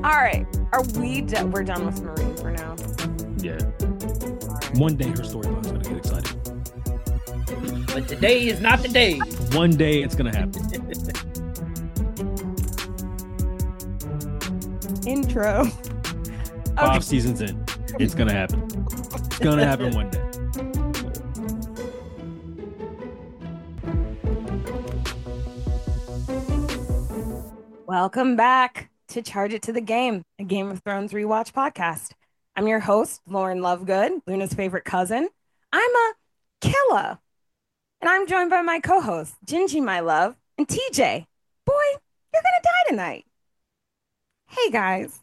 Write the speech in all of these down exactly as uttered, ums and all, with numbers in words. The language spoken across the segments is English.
All right. Are we do- we're done with Marie for now? Yeah. One day her storyline's gonna get exciting. But today is not the day. One day it's gonna happen. Intro. Five Okay. seasons in. It's gonna happen. It's gonna happen one day. Welcome back to Charge It to the Game, a Game of Thrones rewatch podcast. I'm your host, Lauren Lovegood, Luna's favorite cousin. I'm a killer. And I'm joined by my co-host, Gingy, my love, and T J. Boy, you're gonna die tonight. Hey guys.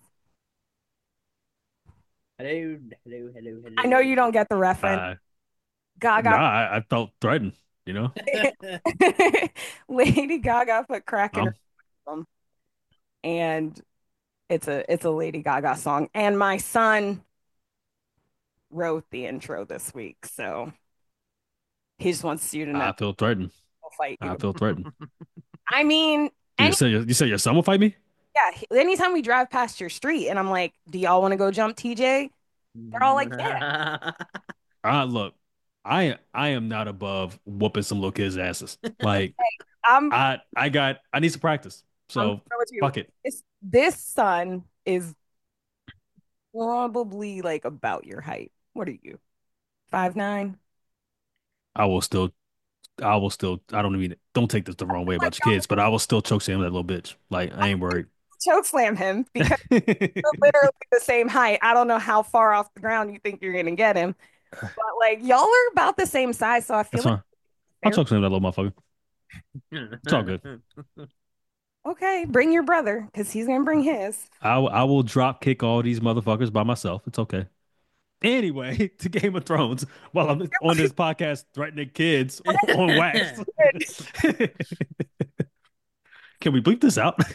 Hello, hello, hello, hello. I know you don't get the reference. Uh, Gaga. nah, I, I felt threatened, you know? Lady Gaga put crack in Um, her album. And it's a it's a Lady Gaga song. And my son wrote the intro this week, so he just wants you to know I feel threatened. he'll fight I you. feel threatened. I mean, You any, said your, you said your son will fight me? yeah, he- anytime we drive past your street and I'm like, do y'all want to go jump T J? They're all like, yeah. Uh, look, I I am not above whooping some little kids' asses. Like I'm, I I got I need some practice. I'm So gonna with you. fuck it. This, this son is probably like about your height. What are you? Five nine? I will still I will still I don't mean don't take this the wrong way about your kids, but I will still choke slam that little bitch. Like I ain't worried. Choke slam him because we're literally the same height. I don't know how far off the ground you think you're gonna get him, but like y'all are about the same size, so I feel That's like fine. I'll choke slam that little motherfucker. It's all good. okay, bring your brother because he's gonna bring his. I will- I will drop kick all these motherfuckers by myself. It's okay. Anyway, to Game of Thrones, while I'm on this podcast threatening kids on wax. Can we bleep this out?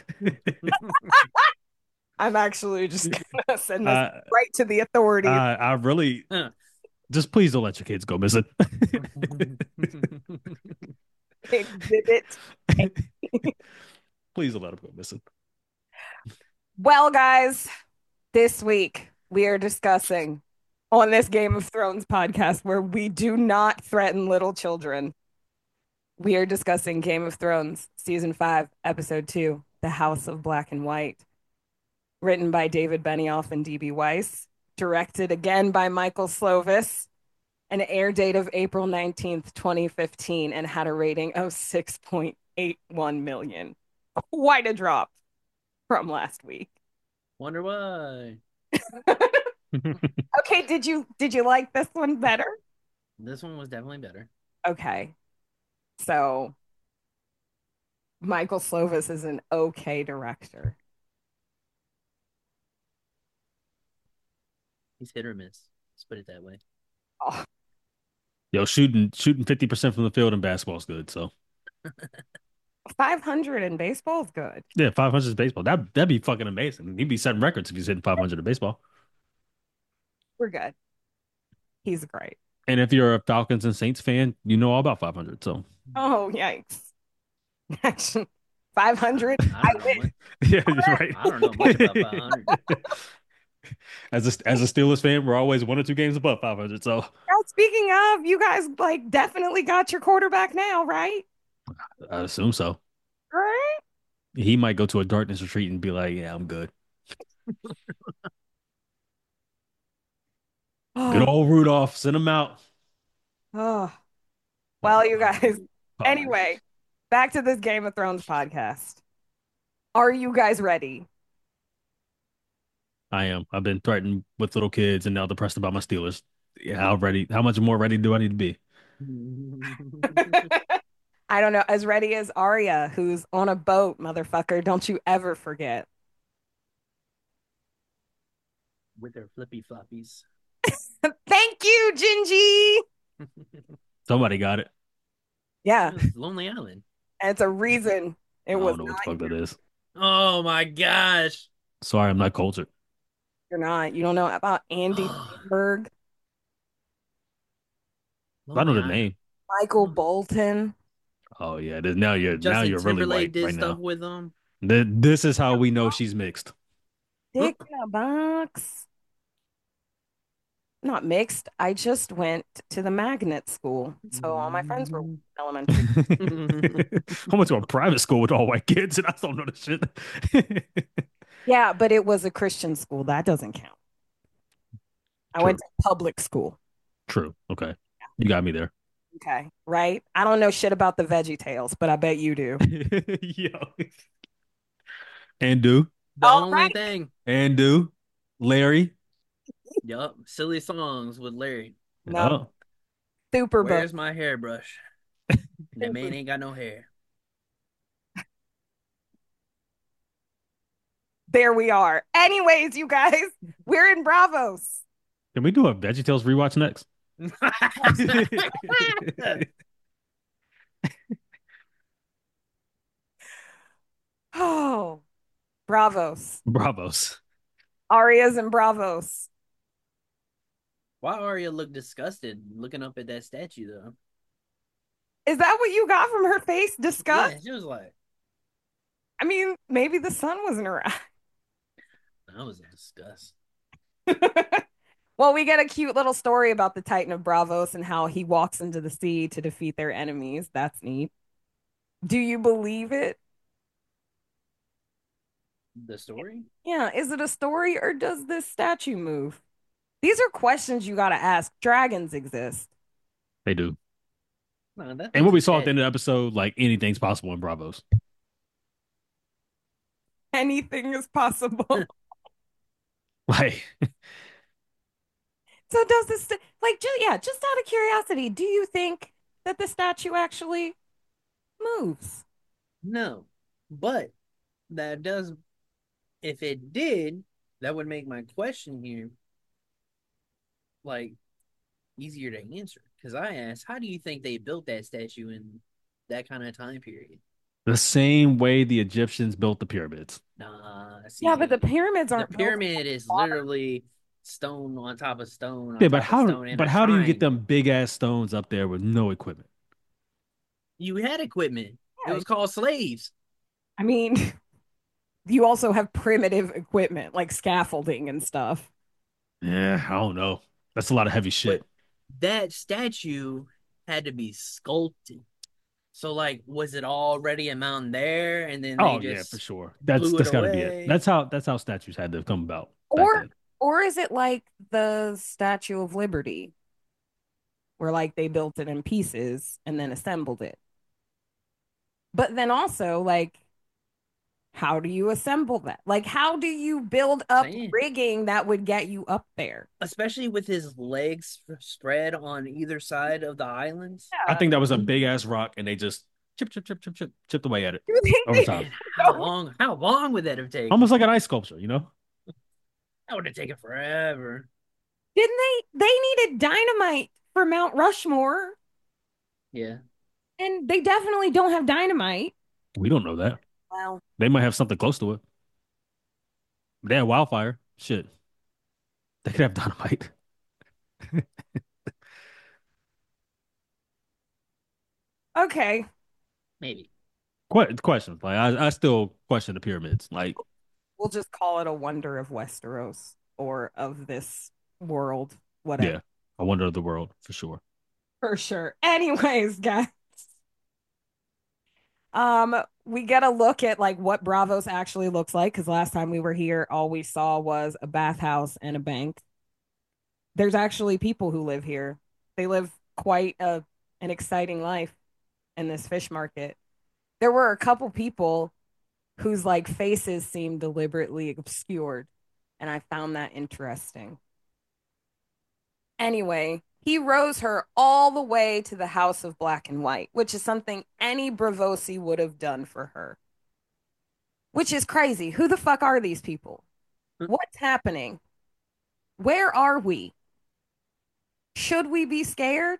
I'm actually just gonna send this Uh, right to the authorities. I, I really just please don't let your kids go missing. Exhibit. Please don't let them go missing. Well, guys, this week we are discussing on this Game of Thrones podcast where we do not threaten little children. We are discussing Game of Thrones season five, episode two, The House of Black and White, written by David Benioff and D B Weiss, directed again by Michael Slovis, an air date of April nineteenth, twenty fifteen, and had a rating of six point eight one million. Quite a drop from last week. Wonder why. Okay, did you did you like this one better? This one was definitely better. Okay. So Michael Slovis is an okay director. He's hit or miss. Let's put it that way. Oh, Yo, shooting shooting fifty percent from the field in basketball is good. So five hundred in baseball is good. yeah, five hundred is baseball. That that'd be fucking amazing. He'd be setting records if he's hitting five hundred in baseball. We're good. He's great. And if you're a Falcons and Saints fan, you know all about five hundred. So Oh, yikes. Actually, five hundred? I don't know. Much, yeah, you're right. I don't know much about five hundred. As a as a Steelers fan, we're always one or two games above five hundred. So Oh, speaking of, you guys like definitely got your quarterback now, right? I assume so. Right? He might go to a darkness retreat and be like, "Yeah, I'm good." Good Oh, old Rudolph, send him out. oh. Well, you guys, anyway, back to this Game of Thrones podcast. Are you guys ready? I am. I've been threatened with little kids and now depressed about my Steelers. Yeah, how ready? How much more ready do I need to be? I don't know. As ready as Arya, who's on a boat, motherfucker. Don't you ever forget. With their flippy floppies. Thank you, Gingy. Somebody got it. Yeah, It was Lonely Island. and it's a reason it I was don't know what not. the fuck that is. Oh my gosh. Sorry, I'm not cultured. You're not. You don't know about Andy Samberg, I know the name. Michael Bolton. Oh yeah, this, now you're now Justin you're really Timberlake white did right stuff now. with them. Th- This is how we know she's mixed. Dick in a box. Not mixed. I just went to the magnet school. So all my friends were elementary. I went to a private school with all white kids, and I don't know the shit. Yeah, but it was a Christian school. That doesn't count. I True. went to public school. True. Okay. You got me there. Okay. Right? I don't know shit about the Veggie Tales, but I bet you do. Yo. And do. The All only right. thing. And do. Larry. Yup. Silly songs with Larry. No. Oh. Super book. Where's my hairbrush? That man ain't got no hair. There we are. Anyways, you guys, we're in Bravos. Can we do a VeggieTales rewatch next? Oh, Bravos. Bravos. Arias and Bravos. Why Arya look disgusted looking up at that statue though? Is that what you got from her face? Disgust? Yeah, she was like, I mean, maybe the sun was in her eye. that was a disgust. Well, we get a cute little story about the Titan of Bravos and how he walks into the sea to defeat their enemies. That's neat. Do you believe it? The story? Yeah, is it a story or does this statue move? These are questions you got to ask. Dragons exist. They do. No, that And what we thing's saw at dead. the end of the episode, like anything's possible in Bravos. Anything is possible. Like, So does this like just yeah, just out of curiosity, do you think that the statue actually moves? No, but that does. If it did, that would make my question here like easier to answer. Because I asked, how do you think they built that statue in that kind of time period? the same way the Egyptians built the pyramids. Nah, see, Yeah, but the pyramids the aren't built pyramid is water. literally stone on top of stone on Yeah, but top of how stone in but a how do you get shrine. them big ass stones up there with no equipment? You had equipment. It Yeah. was called slaves. I mean, you also have primitive equipment like scaffolding and stuff. Yeah, I don't know. That's a lot of heavy But shit. that statue had to be sculpted. So, like, was it already a mountain there, and then they Oh yeah, for just sure. That's blew it that's got to be it. away? That's how that's how statues had to come about back Or then. or is it like the Statue of Liberty, where like they built it in pieces and then assembled it? But then also like how do you assemble that? Like how do you build up Saying, rigging that would get you up there? especially with his legs spread on either side of the islands. I Yeah. think that was a big ass rock, and they just chip chip chip chip chip chipped away at it You think over they time, Man, how long? How long would that have taken? almost like an ice sculpture. You know? That would have taken forever. didn't they they needed dynamite for Mount Rushmore Yeah. and they definitely don't have dynamite. We don't know that. Well, They might have something close to it. They had wildfire. Shit, they could have dynamite. okay. Maybe. Que- questions like I, I still question the pyramids. Like, We'll just call it a wonder of Westeros or of this world, yeah, whatever. I wonder of the world for sure. For sure. Anyways, guys, um, we get a look at like what Bravos actually looks like because last time we were here, all we saw was a bathhouse and a bank. There's actually people who live here. They live quite a an exciting life in this fish market. There were a couple people whose like faces seemed deliberately obscured, and I found that interesting. Anyway, he rows her all the way to the House of Black and White, which is something any Bravosi would have done for her. Which is crazy. Who the fuck are these people? What's happening? Where are we? Should we be scared?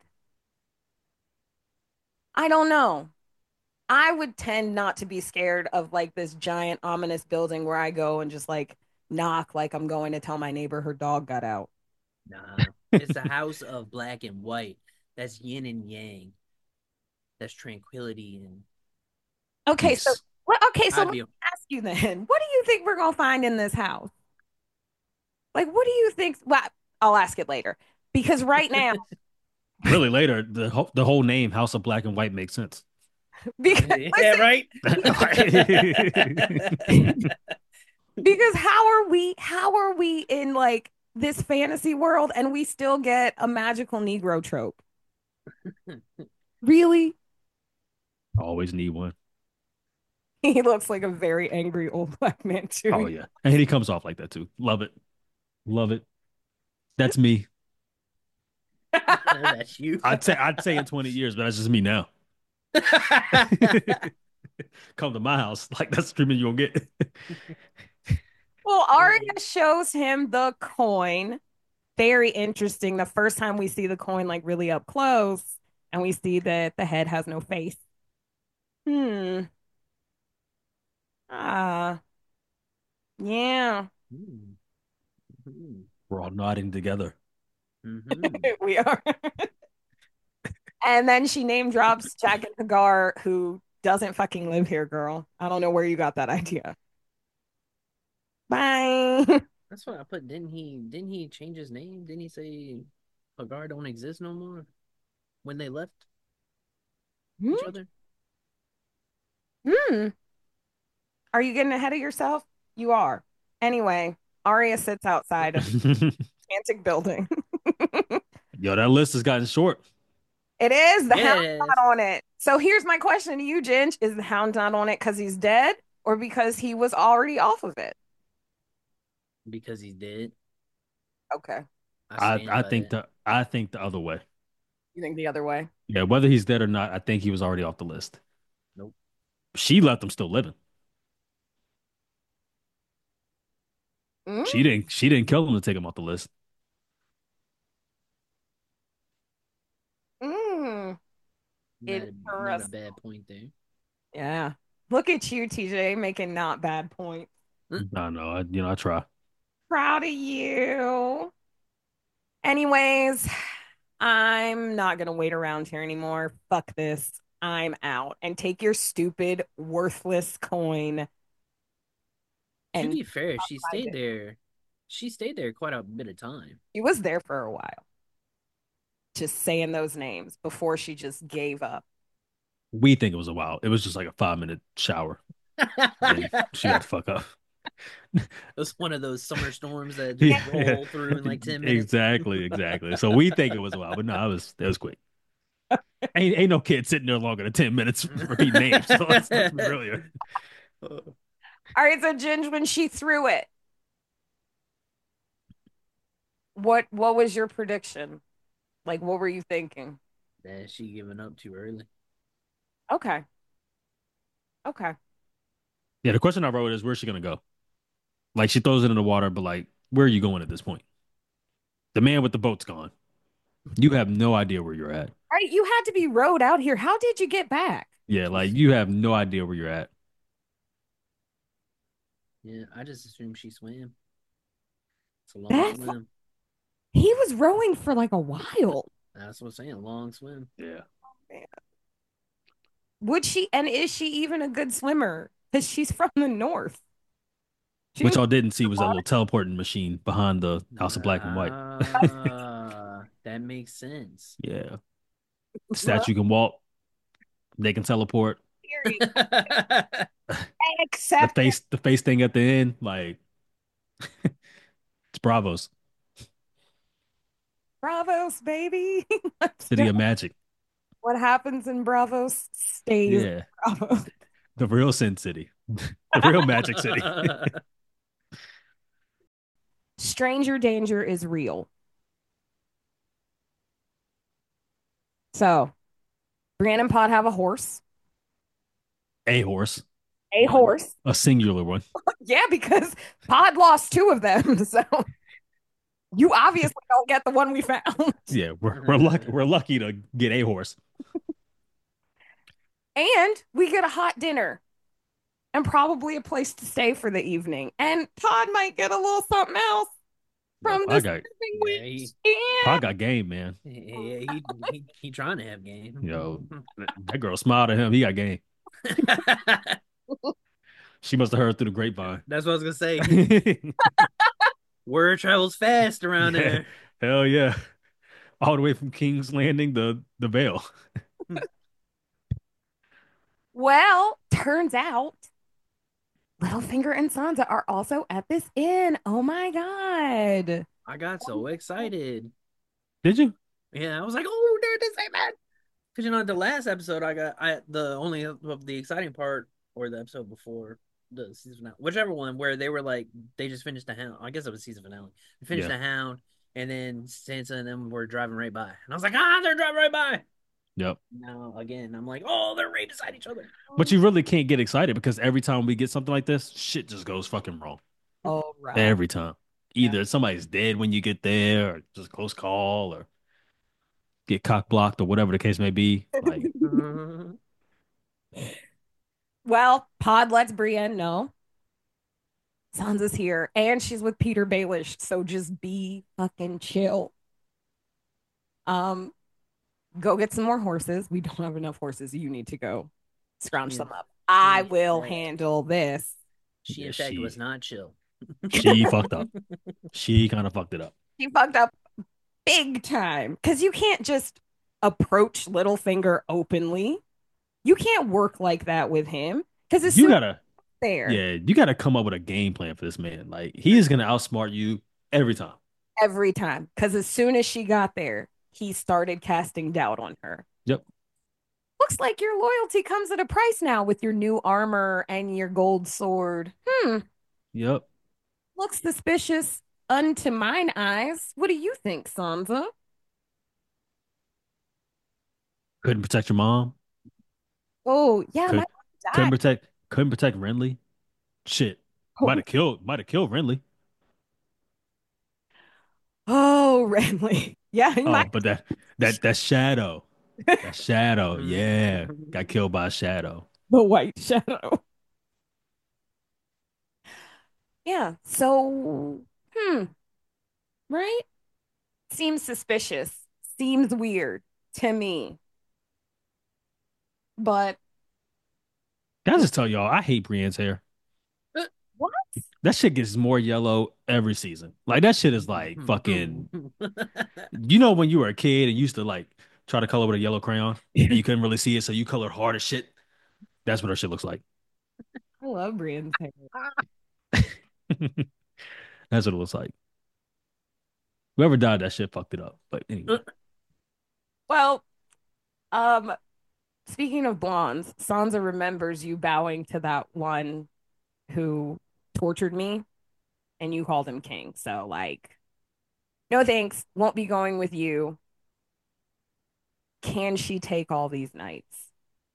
I don't know. I would tend not to be scared of like this giant ominous building where I go and just like knock like I'm going to tell my neighbor her dog got out. Nah. It's the house of black and white. That's yin and yang. That's tranquility and Okay, so Peace. well, okay, so I'd let be me ask you then, what do you think we're gonna find in this house? Like, what do you think? Well, I'll ask it later because right now, Really, later the whole the whole name House of Black and White makes sense. because Yeah, listen, right. because how are we? How are we in like this fantasy world and we still get a magical Negro trope? Really? Always need one. He looks like a very angry old black man Oh too. yeah, and he comes off like that too. Love it, love it. That's me. That's you. I'd say I'd say in twenty years, but that's just me now. Come to my house, like that's the treatment you gonna get. Well, Arya shows him the coin. Very interesting. The first time we see the coin like really up close, and we see that the head has no face. Hmm. Ah, yeah, Mhm. Mhm. We're all nodding together. Mhm. we are. And then she name drops Jack and Hagar, who doesn't fucking live here, girl. I don't know where you got that idea. Bye. That's what I put. Didn't he? Didn't he change his name? Didn't he say Hagar don't exist no more when they left Hmm. each other? Hmm. Are you getting ahead of yourself? You are. Anyway, Arya sits outside of Yo, the gigantic building. that list has gotten short. It is. The hound's Yes, not on it. So here's my question to you, Ginge. Is the hound not on it because he's dead or because he was already off of it? because he's dead. Okay. I I stand I by think that. the I think the other way. You think the other way? Yeah, whether he's dead or not, I think he was already off the list. Nope. She left him still living. Mm, She didn't she didn't kill him to take him off the list. mm. Not a, not a Interesting. bad point there. Yeah. Look at you, T J, making not bad points. I know, I, you know, I try. Proud of you. Anyways, I'm not going to wait around here anymore. Fuck this. I'm out. And take your stupid, worthless coin To and be fair, she hide stayed it. there. She stayed there quite a bit of time. She was there for a while, just saying those names before she just gave up. We think it was a while. It was just like a five minute shower. Then she got the fuck up. It was one of those summer storms that just Yeah, roll through in like ten minutes. exactly, exactly. So we think it was a while, but no, it was it was quick. Ain't ain't no kid sitting there longer than ten minutes repeating names. So let's, let's be real here. All right, so Ginge, when she threw it, what what was your prediction? Like, what were you thinking? That she giving up too early. Okay. Okay. Yeah, the question I wrote is where's she gonna go? Like she throws it in the water, but like, where are you going at this point? The man with the boat's gone. You have no idea where you're at. All right, you had to be rowed out here. How did you get back? Yeah, like you have no idea where you're at. Yeah, I just assumed she swam. It's a long That's swim. he was rowing for like a while. That's what I'm saying. Long swim. Yeah. Would she, and is she even a good swimmer? Because she's from the north. She Which didn't y'all didn't see was that little teleporting machine behind the House of Black and White. Ah, that makes sense. Yeah. Statue can walk. They can teleport. The Except face the face thing at the end, like it's Bravos. Bravos, baby. Let's City go. of Magic. What happens in Bravos stays in Yeah. Bravos. The real Sin City. The real Magic City. Stranger danger is real. So, Brienne and Pod have a horse. A horse. A One. horse. A singular one. Yeah, because Pod lost two of them. So you obviously don't get the one we found. Yeah, we're we're lucky we're lucky to get a horse. And we get a hot dinner and probably a place to stay for the evening. And Pod might get a little something else from I this got serving Yeah, week. he, I Yeah. got game, man. yeah, he, he he trying to have game. Yo, that girl smiled at him. He got game. She must have heard through the grapevine. That's what I was gonna say. Word travels fast around Yeah, there. hell yeah. All the way from King's Landing to the Vale. Well, turns out Littlefinger and Sansa are also at this inn. Oh my God. I got so excited. Did you? Yeah, I was like, oh, they're the same man. Because you know, the last episode, I got I the only of the exciting part, or the episode before the season finale, whichever one, where they were like, they just finished the Hound. I guess it was season finale. They finished Yeah. the Hound, and then Sansa and them were driving right by, and I was like, ah, they're driving right by. Yep. Now again, I'm like, oh, they're right beside each other. But you really can't get excited because every time we get something like this, shit just goes fucking wrong. All right. Every time. Yeah. Either somebody's dead when you get there, or just close call, or get cock blocked, or whatever the case may be. Like, Well, Pod lets Brienne know Sansa's here and she's with Peter Baelish, so just be fucking chill. Um, go get some more horses. We don't have enough horses. You need to go scrounge Yeah. them up. I In will fact- handle this. she Yeah, in fact she- was not chill. she fucked up. She kind of fucked it up. She fucked up big time because you can't just approach Littlefinger openly. You can't work like that with him because as You soon as gotta, there, yeah, you gotta come up with a game plan for this man. Like, he is gonna outsmart you every time. every time, because as soon as she got there, he started casting doubt on her. Yep. Looks like your loyalty comes at a price now with your new armor and your gold sword. Hmm, Yep. looks suspicious unto mine eyes. What do you think, Sansa? Couldn't protect your mom. Oh, yeah, Could, my couldn't mom died. protect. Couldn't protect Renly. Shit. Might have killed. Might have killed Renly. Oh, Renly. Yeah, he Oh, might. but that that that shadow. That shadow. Yeah. Got killed by a shadow. The White Shadow. Yeah, so, hmm, right? Seems suspicious. Seems weird to me. But Can I just tell y'all, I hate Brienne's hair. what? That shit gets more yellow every season. Like, that shit is like fucking. You know when you were a kid and used to like try to color with a yellow crayon and you couldn't really see it, so you colored hard as shit. That's what her shit looks like. I love Brienne's hair. That's what it looks like. Whoever died, that shit fucked it up. But anyway, Well, um, speaking of blondes, Sansa remembers you bowing to that one who tortured me, and you called him king. So, like, no thanks. Won't be going with you. Can she take all these knights?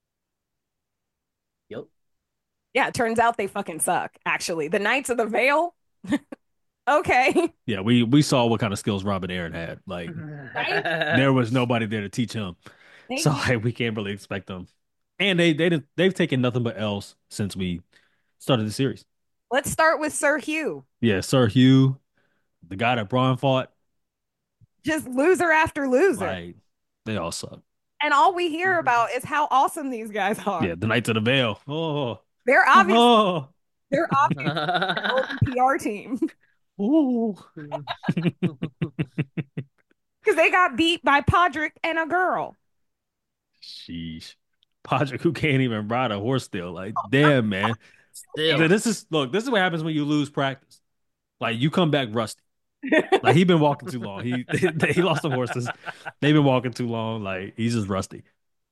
Yep. Yeah, it turns out they fucking suck, actually. The Knights of the Vale? Okay. yeah, we we saw what kind of skills Robin Aaron had. Like, there was nobody there to teach him, Thank so you. like we can't really expect them. And they they didn't they've taken nothing but L's since we started the series. Let's start with Sir Hugh. Yeah, Sir Hugh, the guy that Braun fought, Just loser after loser. like they all suck. And all we hear about is how awesome these guys are. Yeah, the Knights of the Vale. Oh, They're obviously oh, they're obviously an old P R team oh. because they got beat by Podrick and a girl. Sheesh. Podrick, who can't even ride a horse still. Like, damn, man. Still. This is look, this is what happens when you lose practice. Like, you come back rusty. Like, he been walking too long. He he lost the horses. They've been walking too long. Like, he's just rusty.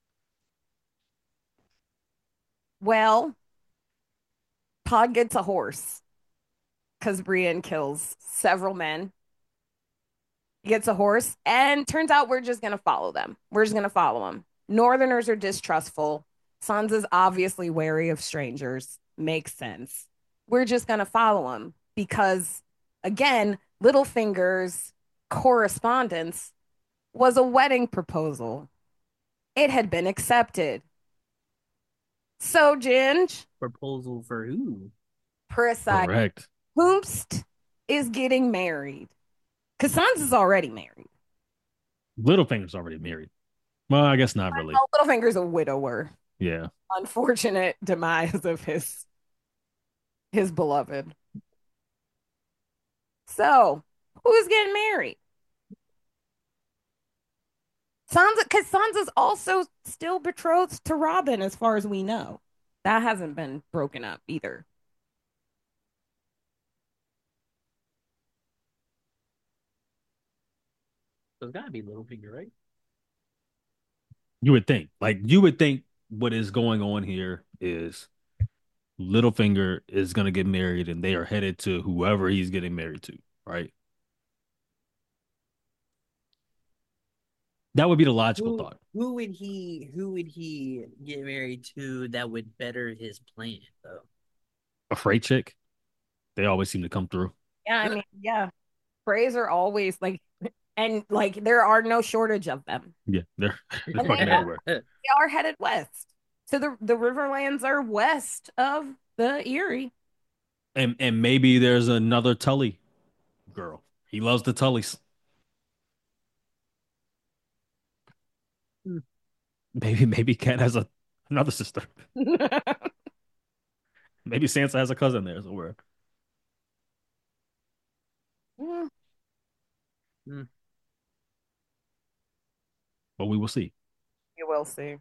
Well, Pod gets a horse because Brienne kills several men. He gets a horse, and turns out we're just gonna follow them. We're just gonna follow them. Northerners are distrustful. Sansa's obviously wary of strangers. Makes sense. We're just gonna follow him because, again, Littlefinger's correspondence was a wedding proposal. It had been accepted. So, Ginge, Proposal for who? precise, Correct. Hoomst is getting married. Because Sansa's already married. Littlefinger's already married. Well, I guess not really. Oh, Littlefinger's a widower. Yeah. Unfortunate demise of his his beloved. So, who's getting married? Sansa, because Sansa's also still betrothed to Robin, as far as we know. That hasn't been broken up either. So it's gotta be Littlefinger, right? You would think, like, you would think what is going on here is Littlefinger is gonna get married, and they are headed to whoever he's getting married to, right? That would be the logical Who thought. who would he who would he get married to that would better his plan though? A freight chick, they always seem to come through. Yeah, I mean, yeah. Freys are always like, and like there are no shortage of them. Yeah, they're they're And they fucking have, everywhere. they are headed west. So the the Riverlands are west of the Erie. And and maybe there's another Tully girl. He loves the Tullys. Maybe maybe Cat has a another sister. Maybe Sansa has a cousin there somewhere. Mm, Mm. But we will see. we will see.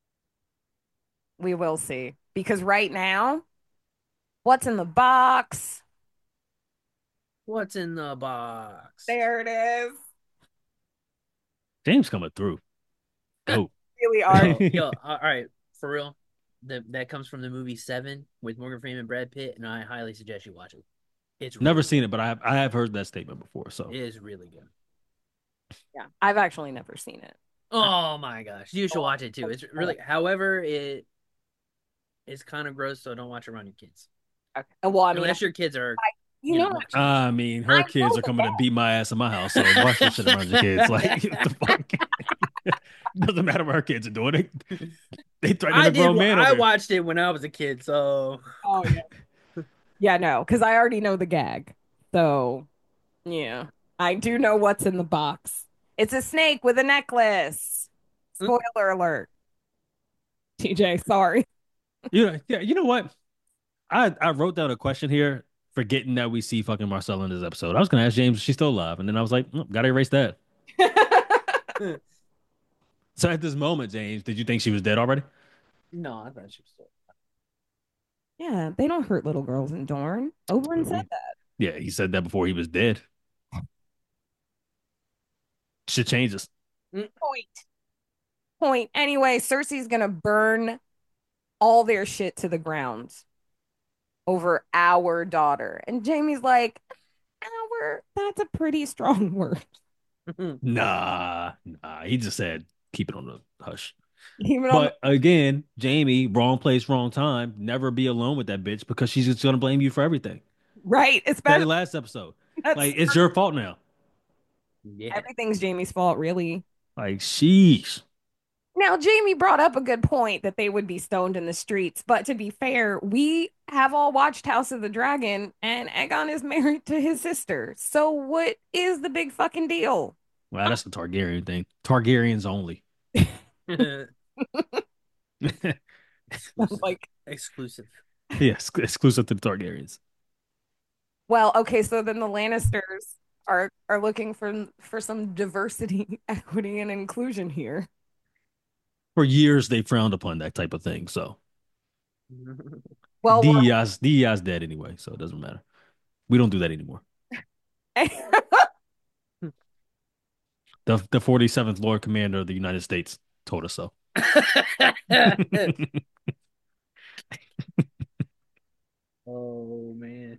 We will see. Because right now, what's in the box? What's in the box? There it is. James coming through. Go. Really are. Yo, yo, all right, for real. The, that comes from the movie Seven with Morgan Freeman and Brad Pitt, and I highly suggest you watch it. It's Never really, seen it, but I have I have heard that statement before. So it is really good. Yeah. I've actually never seen it. Oh my gosh, you should watch it too. It's really, however, it is kind of gross, so don't watch it around your kids. Okay. Well, I mean, Unless your kids are, I, you you know, know, watching. I mean, her I kids know are coming to beat my ass in my house. So watch that shit around your kids. Like what the fuck? Doesn't matter what her kids are doing. They they threaten I a did. grown man. I over there. watched it when I was a kid, so Oh yeah. Yeah, no, because I already know the gag. So yeah. I do know what's in the box. It's a snake with a necklace. Spoiler alert. T J, sorry. You know, yeah, you know what? I I wrote down a question here, forgetting that we see fucking Marcella in this episode. I was gonna ask James if she's still alive, and then I was like, oh, gotta erase that. So at this moment, James, did you think she was dead already? no, I thought she was still. Yeah, they don't hurt little girls in Dorne. Oberyn said that. Yeah, he said that before he was dead. Shit changes. Point. Point. Anyway, Cersei's gonna burn all their shit to the ground over our daughter. And Jamie's like, our, that's a pretty strong word. Nah, nah. He just said keep it on the hush. Even on But again, Jamie, wrong place, wrong time. Never be alone with that bitch because she's just gonna blame you for everything. right, Said it especially last episode. that's Like it's your fault now. Yeah. everything's Jamie's fault, really. Like sheesh. Now, Jamie brought up a good point that they would be stoned in the streets, but to be fair, we have all watched House of the Dragon, and Aegon is married to his sister. So, what is the big fucking deal? Wow, that's the Targaryen thing. Targaryens only. Like, Exclusive. Yes, exclusive to the Targaryens. well, okay, so then the Lannisters are are looking for for some diversity, equity, and inclusion here. For years, they frowned upon that type of thing. So Well, Diaz, Diaz dead anyway, so it doesn't matter. We don't do that anymore. The the forty-seventh Lord Commander of the United States told us so. Oh man.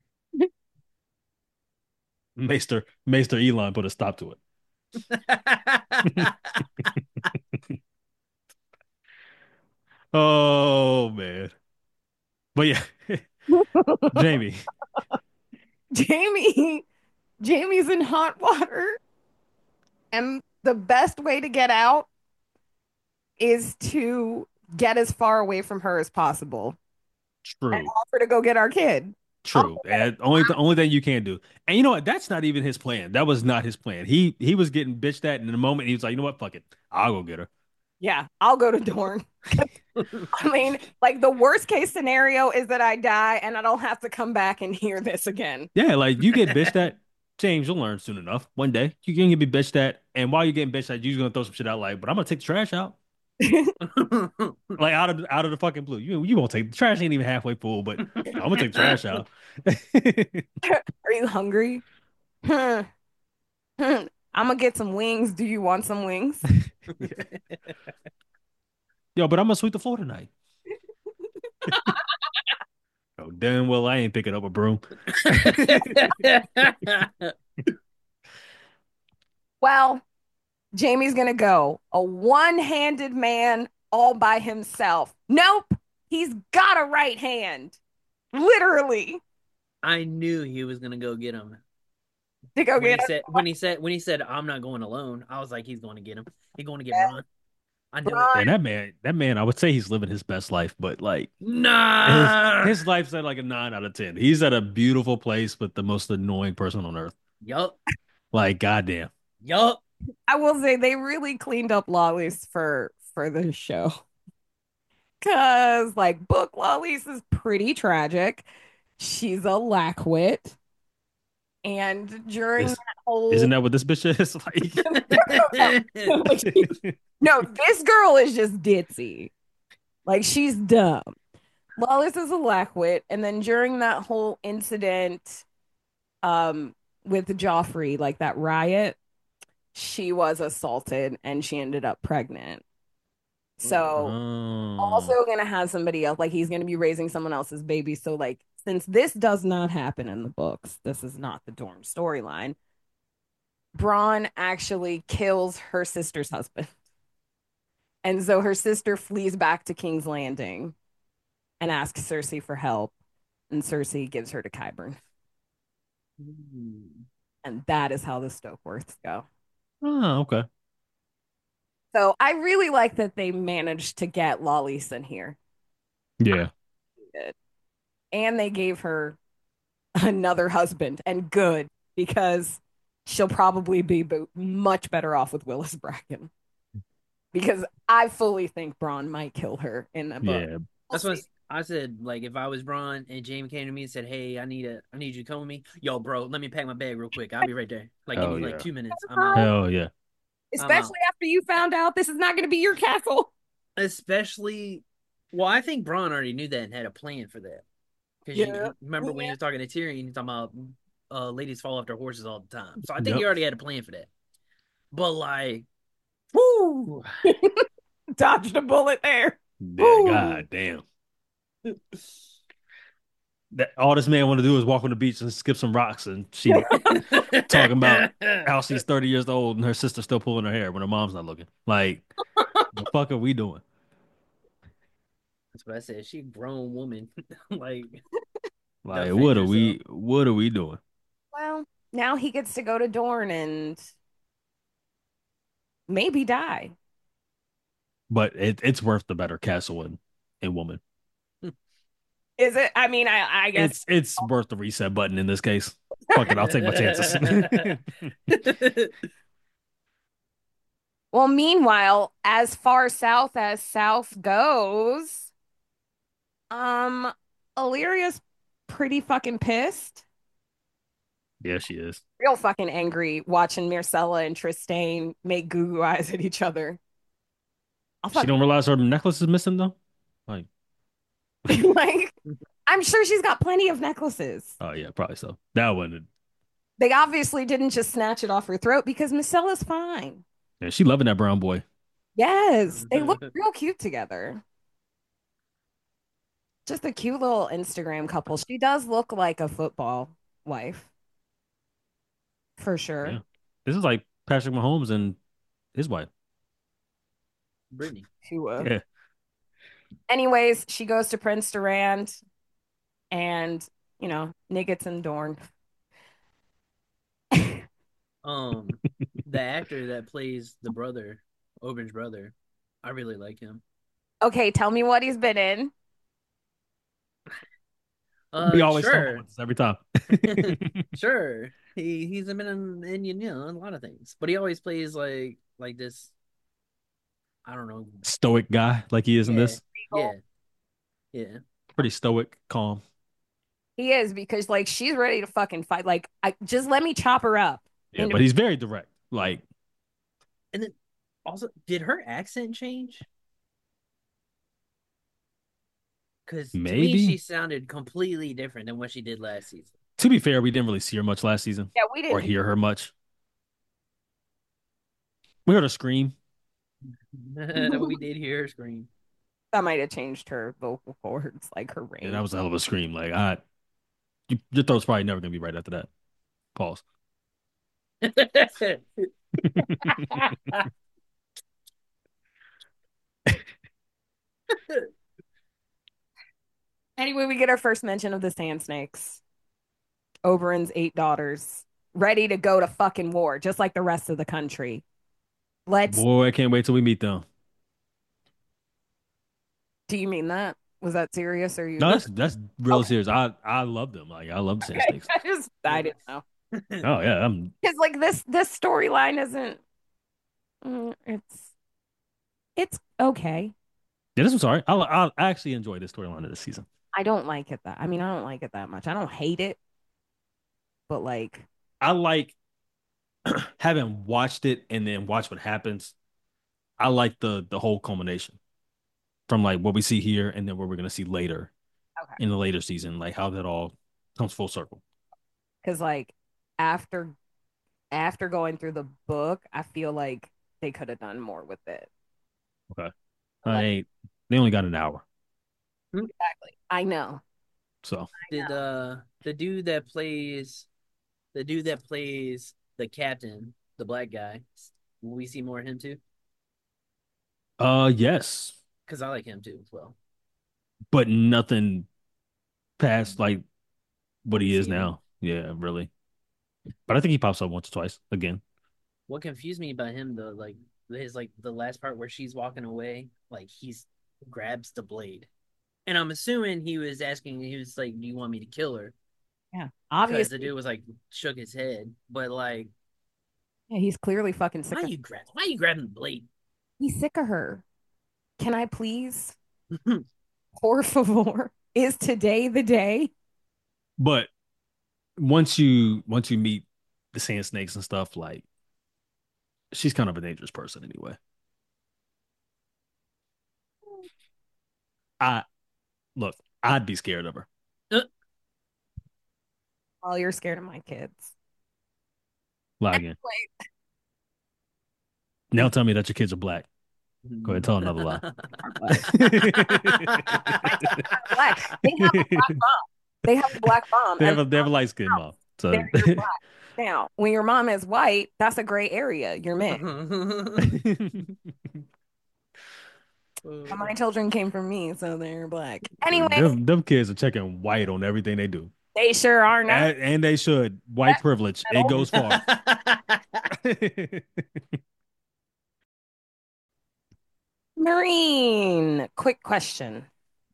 Maester Maester Elon put a stop to it. Oh man. But yeah, Jamie. Jamie, Jamie's in hot water, and the best way to get out is to get as far away from her as possible and True. offer to go get our kid. True. And only the only thing you can do. And you know what? That's not even his plan. That was not his plan. He he was getting bitched at, and in the moment he was like, you know what? Fuck it. I'll go get her. Yeah, I'll go to Dorne. I mean, like the worst case scenario is that I die and I don't have to come back and hear this again. Yeah, like you get bitched at, James, you'll learn soon enough. One day you can be bitched at, and while you're getting bitched at, you're gonna throw some shit out like, but I'm gonna take the trash out. Like out of out of the fucking blue. You you won't take the trash ain't even halfway full, but I'm gonna take the trash out. Are you hungry? Hmm. Hmm. I'm gonna get some wings. Do you want some wings? Yo, but I'm gonna sweep the floor tonight. Oh, damn well I ain't picking up a broom. Well, Jamie's gonna go a one-handed man all by himself. Nope, he's got a right hand, literally, I knew he was gonna go get him. to go When get he us. said when he said when he said I'm not going alone, I was like, he's going to get him. He's going to get Bron. I knew it. And that man, that man, I would say he's living his best life, but like his Nah. his life's at like a nine out of ten. He's at a beautiful place with the most annoying person on earth. Yup. Like, goddamn. Yup. I will say they really cleaned up Lollies for for the show. Cause like book Lollies is pretty tragic. She's a lackwit. And during Is, that whole isn't that what this bitch is? like, she- Like, no, this girl is just ditzy. Like she's dumb. Lawless is a lackwit, and then during that whole incident, um, with Joffrey, like that riot, she was assaulted and she ended up pregnant. So oh, also gonna have somebody else, like he's gonna be raising someone else's baby. So like, since this does not happen in the books, this is not the Dorm storyline. Bronn actually kills her sister's husband. And so her sister flees back to King's Landing and asks Cersei for help. And Cersei gives her to Qyburn. And that is how the Stokeworths go. oh, okay. So I really like that they managed to get Lollies in here. Yeah. And they gave her another husband, and good, because she'll probably be much better off with Willis Bracken. Because I fully think Bronn might kill her in the book. Yeah. That's what I said. Like, if I was Bron and Jamie came to me and said, "Hey, I need a, I need you to come with me." Yo, bro, let me pack my bag real quick. I'll be right there. Like, give Oh me like yeah. two minutes. I'm out. Hell yeah. I'm out. Especially after you found out this is not going to be your castle. Especially, well, I think Bron already knew that and had a plan for that. Because you, Yeah. you remember when Yeah. he was talking to Tyrion, he's talking about uh, ladies fall off their horses all the time. So I think Yep. he already had a plan for that. But like, whoo, Dodged a bullet there. Yeah, Woo. god damn. That all this man want to do is walk on the beach and skip some rocks, and she talking about how she's thirty years old and her sister's still pulling her hair when her mom's not looking. Like, the fuck are we doing? That's what I said. She a grown woman. Like, Like, defend what are yourself. we what are we doing? Well, now he gets to go to Dorne and maybe die. But it, it's worth the better castle and, and woman. Is it? I mean, I, I guess. It's it's worth the reset button in this case. Fuck it, I'll take my chances. Well, meanwhile, as far south as south goes, um, Illyria's pretty fucking pissed. Yeah, she is. Real fucking angry watching Myrcella and Trystane make goo goo eyes at each other. I'll She fuck don't realize her necklace is missing though. Like, like I'm sure she's got plenty of necklaces. oh yeah, probably so. That one, They obviously didn't just snatch it off her throat because Myrcella's fine. yeah, she loving that brown boy. Yes, they look real cute together. Just a cute little Instagram couple. She does look like a football wife, for sure. Yeah, this is like Patrick Mahomes and his wife. Brittany. She would. Yeah, Anyways, she goes to Prince Durand and, you know, Niggets and Dorn. Um, the actor that plays the brother, Oberyn's brother, I really like him. Okay, tell me what he's been in. we Uh, always stumble sure, with this every time. sure. He he's been in, in you know in a lot of things, but he always plays like like this. I don't know. Stoic guy, like he is in Yeah, this. yeah, yeah. Pretty stoic, calm. He is because like she's ready to fucking fight. Like, I just let me chop her up. Yeah, And but he's very direct. Like And then also, did her accent change? Because to me, maybe. she sounded completely different than what she did last season. To be fair, we didn't really see her much last season yeah, we or didn't. hear her much. We heard her scream. We did hear her scream. That might have changed her vocal cords, like her Yeah, that range. was a hell of a scream. Like I, you, your throat's probably never gonna be right after that. Pause. Anyway, we get our first mention of the Sand Snakes. Oberyn's eight daughters, ready to go to fucking war, just like the rest of the country. Let's. Boy, I can't wait till we meet them. Do you mean that? Was that serious? Or you? No, that's that's real Okay. serious. I I love them. Like I love the Sand Okay. Snakes. I just I didn't know Oh yeah, I'm. because like this this storyline isn't. mm, It's it's okay. Yeah, this was sorry. I I actually enjoy this storyline of this season. I don't like it that. I mean, I don't like it that much. I don't hate it, but like, I like having watched it and then watch what happens. I like the the whole culmination from like what we see here and then what we're gonna see later okay, in the later season, like how that all comes full circle. because like after after going through the book, I feel like they could have done more with it. Okay. I Like, ain't they only got an hour. exactly. I know. So I Did know. uh the dude that plays the dude that plays the captain, the black guy, will we see more of him too? uh yes. Because I like him too as well. But nothing past like What what we he is see him. now. Yeah, really. But I think he pops up once or twice again. What confused me about him though, like his like the last part where she's walking away, like he's grabs the blade. And I'm assuming he was asking, he was like, "Do you want me to kill her?" Yeah. Because the Obviously, dude was like, shook his head. But like, yeah, he's clearly fucking sick why of you grab? Why you grabbing the blade? he's sick of her. Can I please? Por favor. Is today the day? But once you once you meet the sand snakes and stuff, like she's kind of a dangerous person anyway. I look, I'd be scared of her. Oh, you're scared of my kids. Lie again. Anyway, Now tell me that your kids are black. Go ahead, tell another lie. are black. My kids are black. They have a black mom. They have a black mom, they and have a they have a light skin mom. they're So your black. Now, when your mom is white, that's a gray area. You're mixed. And my children came from me, so they're black. Anyway, them, them kids are checking white on everything they do. they sure are not. And, and they should. White That, privilege. that It old goes far. Marine, quick question.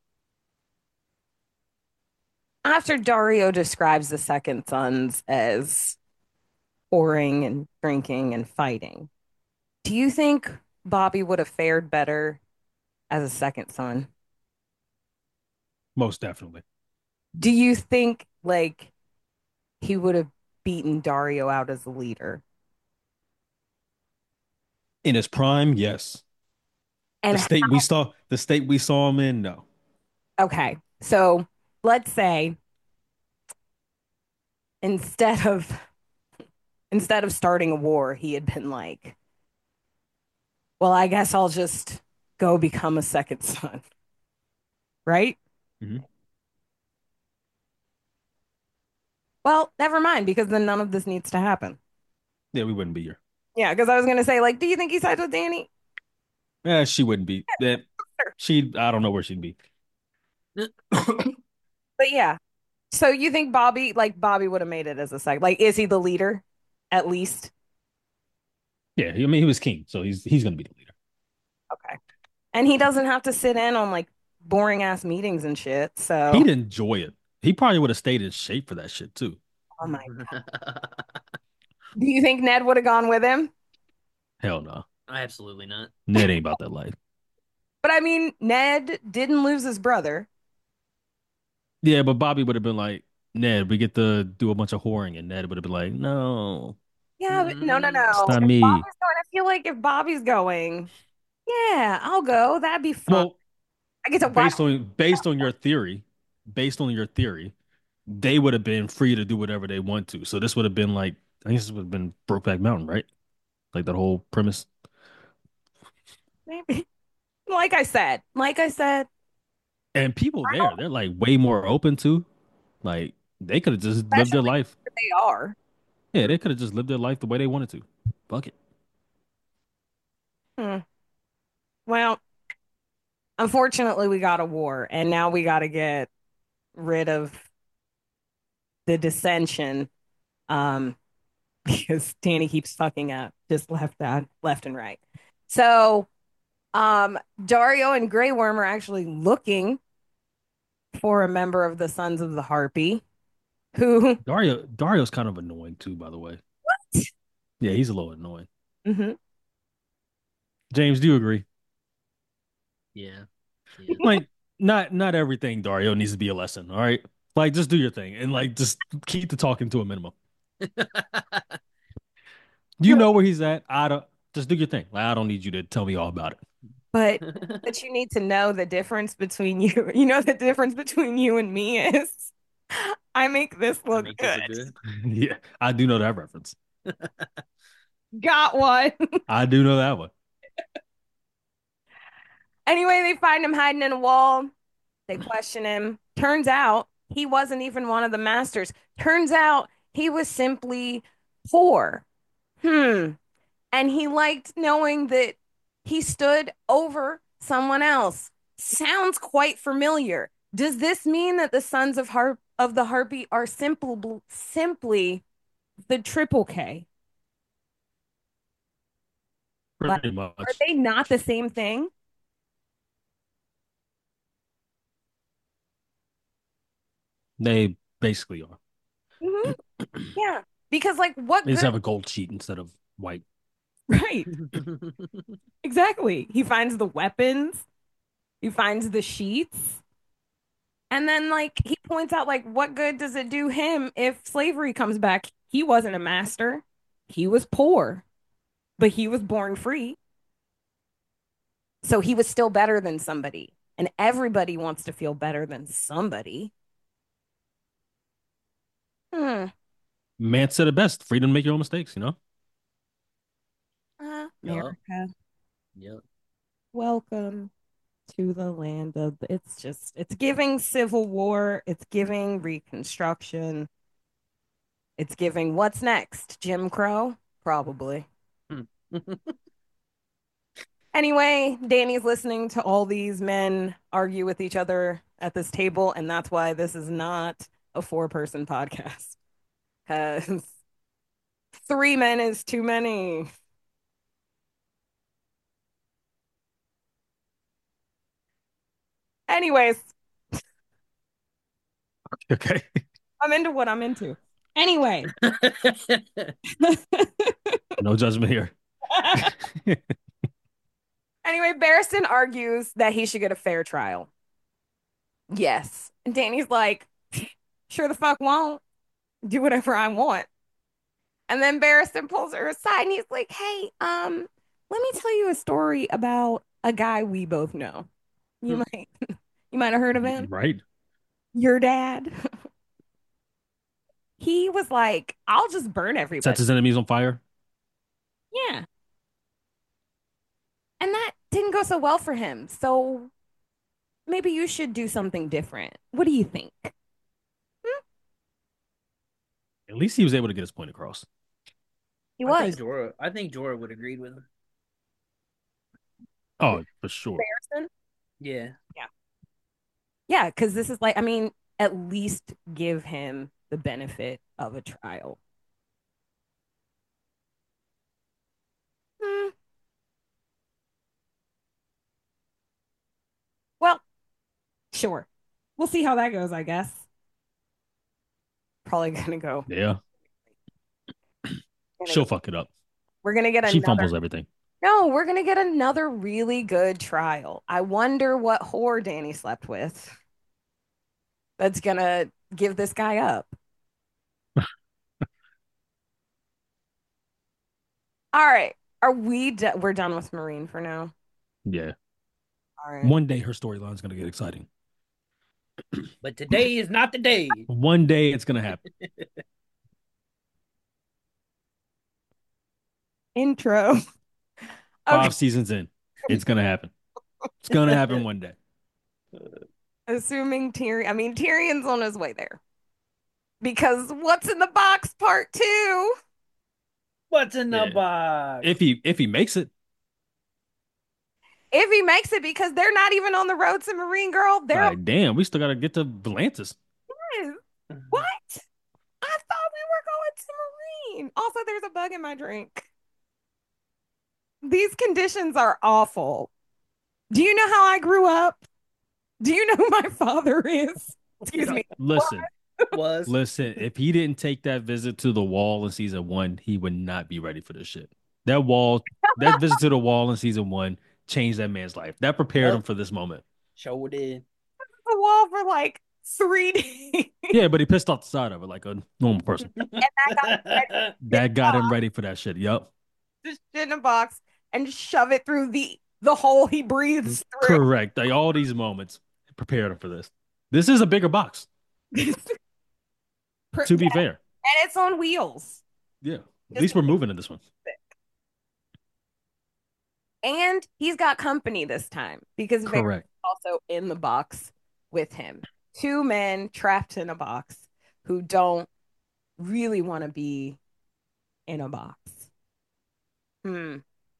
After Dario describes the second sons as whoring and drinking and fighting, do you think Bobby would have fared better as a second son? Most definitely. Do you think like he would have beaten Dario out as a leader? In his prime, yes. The And state we saw, the state we saw him in, no. okay, so let's say instead of instead of starting a war, he had been like, well, I guess I'll just go become a second son, right? Mhm. Well, never mind, because then none of this needs to happen. Yeah, we wouldn't be here. Yeah, because I was gonna say, like, do you think he sides with Danny? Yeah, she wouldn't be. That Sure. she, I don't know where she'd be. But yeah, so you think Bobby, like, Bobby would have made it as a second? Like, is he the leader at least? Yeah, I mean, he was king, so he's he's gonna be the leader. Okay, and he doesn't have to sit in on like boring ass meetings and shit. So, He'd enjoy it. He probably would have stayed in shape for that shit too. oh my, do you think Ned would have gone with him? Hell no. Absolutely not. Ned ain't about that life. But I mean, Ned didn't lose his brother. Yeah, but Bobby would have been like, Ned, we get to do a bunch of whoring, and Ned would have been like, no, Yeah, but no, no, it's no. not If me. Bobby's going, I feel like if Bobby's going, yeah, I'll go. That'd be fun. Well, I get to watch. based on based on your theory, based on your theory, they would have been free to do whatever they want to. So this would have been like, I guess this would have been Brokeback Mountain, right? Like that whole premise. Maybe. Like I said, like I said, And people I there, don't they're like way more open to, like they could have just lived their especially life. if they are. Yeah, they could have just lived their life the way they wanted to. Fuck it. Hmm. Well, unfortunately, we got a war, and now we got to get rid of the dissension. Um, because Danny keeps fucking up, just left out, left and right. So, um, Dario and Grey Worm are actually looking for a member of the Sons of the Harpy who Dario Dario's kind of annoying too, by the way. Yeah, he's a little annoying. Mhm. James, do you agree? Yeah. Yeah. Like, not not everything Dario needs to be a lesson, all right? Like, just do your thing and like just keep the talking to a minimum. You know where he's at. I don't just do your thing. Like, I don't need you to tell me all about it. But but you need to know the difference between you. You know the difference between you and me is I make this I look make this good. look good. Yeah, I do know that reference. Got one. I do know that one. Anyway, they find him hiding in a wall. They question him. Turns out he wasn't even one of the masters. Turns out he was simply poor. Hmm. And he liked knowing that he stood over someone else. Sounds quite familiar. Does this mean that the sons of Harp of the Harpy are simple simply the triple K? Like, Pretty are much. they not the same thing? They basically are. Mhm. Yeah. Because like what They just good have a gold sheet instead of white. right. Exactly. He finds the weapons, he finds the sheets, and then like he points out like what good does it do him if slavery comes back? He wasn't a master. He was poor, but he was born free. So he was still better than somebody. And everybody wants to feel better than somebody. Hmm. Man said it best. Freedom to make your own mistakes, you know? Uh, Yup. America, Yep. welcome to the land of it's just it's giving civil war, it's giving reconstruction, it's giving what's next? Jim Crow? Probably. Anyway, Danny's listening to all these men argue with each other at this table, and that's why this is not a four-person podcast. Because three men is too many. Anyways, Okay. I'm into what I'm into. Anyway. No judgment here. Anyway, Barristan argues that he should get a fair trial. Yes. And Danny's like, sure the fuck won't. Do whatever I want. And then Barristan pulls her aside and he's like, hey, um, let me tell you a story about a guy we both know. You might you might have heard of him. Right. Your dad. He was like, I'll just burn Sets everybody. his enemies on fire. Yeah. And that didn't go so well for him. So maybe you should do something different. What do you think? Hmm? At least he was able to get his point across. He I think was. Jorah. I think Jorah would agree with him. Oh, for sure. Barristan? Yeah. Yeah. Yeah, because this is like, I mean, at least give him the benefit of a trial. Hmm. Well, sure. We'll see how that goes, I guess. Probably gonna go. Yeah. Gonna She'll go. fuck it up. We're gonna get She another. fumbles everything. No, we're gonna get another really good trial. I wonder what whore Danny slept with. That's gonna give this guy up. All right. Are we do- we're done with Marine for now. Yeah. All right. One day her storyline is gonna get exciting. But today is not the day. One day it's gonna happen. Intro. Okay. Five seasons in, it's gonna happen. It's gonna happen one day. Assuming Tyrion, I mean Tyrion's on his way there. Because what's in the box part two? What's in the Yeah. box? If he if he makes it, If he makes it, because they're not even on the road to Marine Girl. They're like damn, we still gotta get to Volantis. what? I thought we were going to Marine. Also, there's a bug in my drink. These conditions are awful. Do you know how I grew up? Do you know who my father is? Excuse me. Listen, Was listen. If he didn't take that visit to the wall in season one, he would not be ready for this shit. That wall, that visit to the wall in season one changed that man's life. That prepared Yep. him for this moment. Show did. The wall for like three days. Yeah, but he pissed off the side of it like a normal person. That That got him ready for that shit. Yup. Just shit in a box and shove it through the the hole he breathes through. Correct. Like all these moments prepared him for this. This is a bigger box, to be Yeah, fair. and it's on wheels. Yeah. At least we're moving in this one. And he's got company this time because Vayner's Correct. also in the box with him. Two men trapped in a box who don't really want to be in a box. Hmm.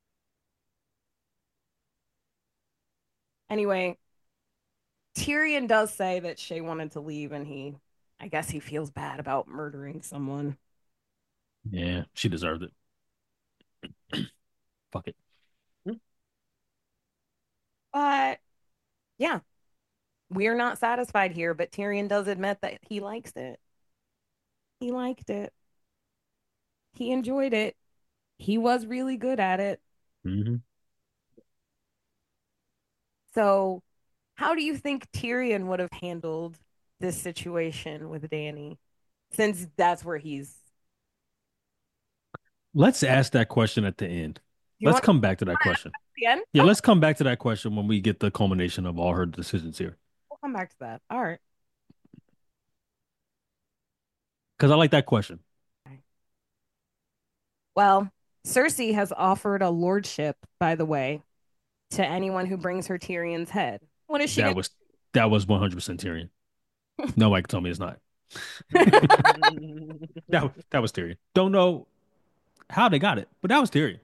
Anyway, Tyrion does say that Shay wanted to leave and he, I guess he feels bad about murdering someone. Yeah, she deserved it. Fuck it. But yeah, we're not satisfied here, but Tyrion does admit that he likes it. He liked it. He enjoyed it. He was really good at it. Mm-hmm. So, how do you think Tyrion would have handled this situation with Dany? Since that's where he's. Let's ask that question at the end. You Let's want come back to that question. the end? Yeah, Oh, let's come back to that question when we get the culmination of all her decisions here. we'll come back to that. All right. Because I like that question. Well, Cersei has offered a lordship, by the way, to anyone who brings her Tyrion's head. What is she That gonna was that was one hundred percent Tyrion. Nobody can tell me it's not. That that was Tyrion. Don't know how they got it, but that was Tyrion.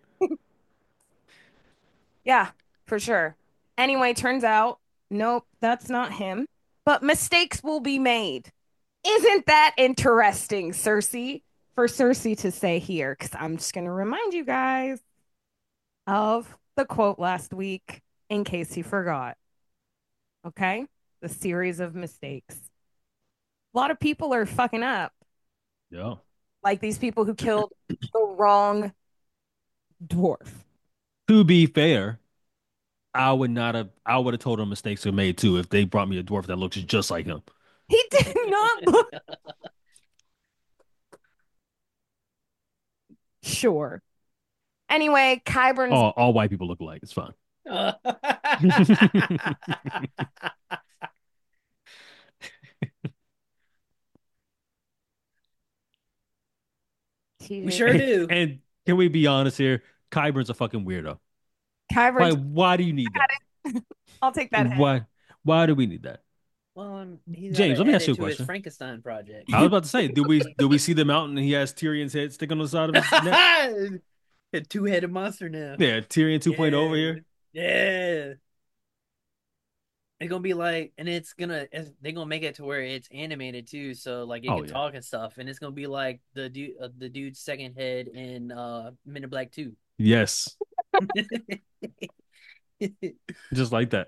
Yeah, for sure. Anyway, turns out, nope, that's not him. But mistakes will be made. Isn't that interesting, Cersei? For Cersei to say here, because I'm just going to remind you guys of the quote last week in case you forgot. Okay? The series of mistakes. A lot of people are fucking up. Yeah. Like these people who killed the wrong dwarf. To be fair, I would not have I would have told them mistakes were made too if they brought me a dwarf that looks just like him. He did not look sure. Anyway, Qyburn's All all white people look alike. It's fine. We sure do. And can we be honest here? Qyburn's a fucking weirdo. Qyburn's Like, why do you need that? I'll take that head. Why why do we need that? Well, um, he's James, gotta let me add ask it you a to his question. Frankenstein project. I was about to say, do we do we see the mountain and he has Tyrion's head sticking on the side of his neck? A two-headed monster now. Yeah, Tyrion 2.0 Yeah. over here. Yeah. It's gonna be like, and it's gonna, it's, they're gonna make it to where it's animated too, so like it Oh, can yeah. talk and stuff, and it's gonna be like the dude, uh, the dude's second head in uh Men in Black two. Yes, just like that.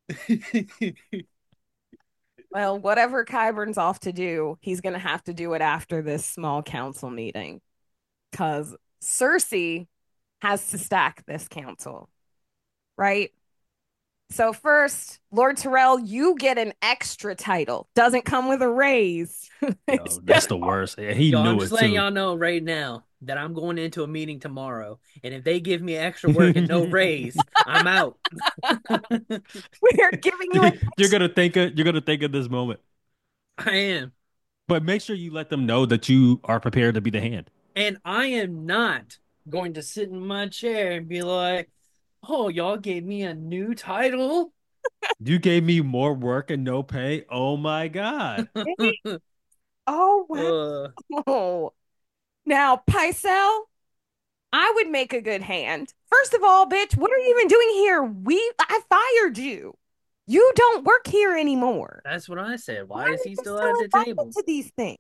Well, whatever Qyburn's off to do, he's going to have to do it after this small council meeting because Cersei has to stack this council, right? So first, Lord Terrell, you get an extra title. Doesn't come with a raise. It's Yo, that's just the worst. And he Yo, I'm knew just it letting too. y'all know right now that I'm going into a meeting tomorrow, and if they give me extra work and no raise, I'm out. we're giving you an You're gonna think of you're gonna think of this moment. I am. But make sure you let them know that you are prepared to be the hand. And I am not going to sit in my chair and be like, oh, y'all gave me a new title. You gave me more work and no pay. Oh my God. Oh uh, wow. Now, Pycelle, I would make a good hand. First of all, bitch, what are you even doing here? We I fired you. You don't work here anymore. that's what I said. Why Why are is he you still still at the invited table? to these things?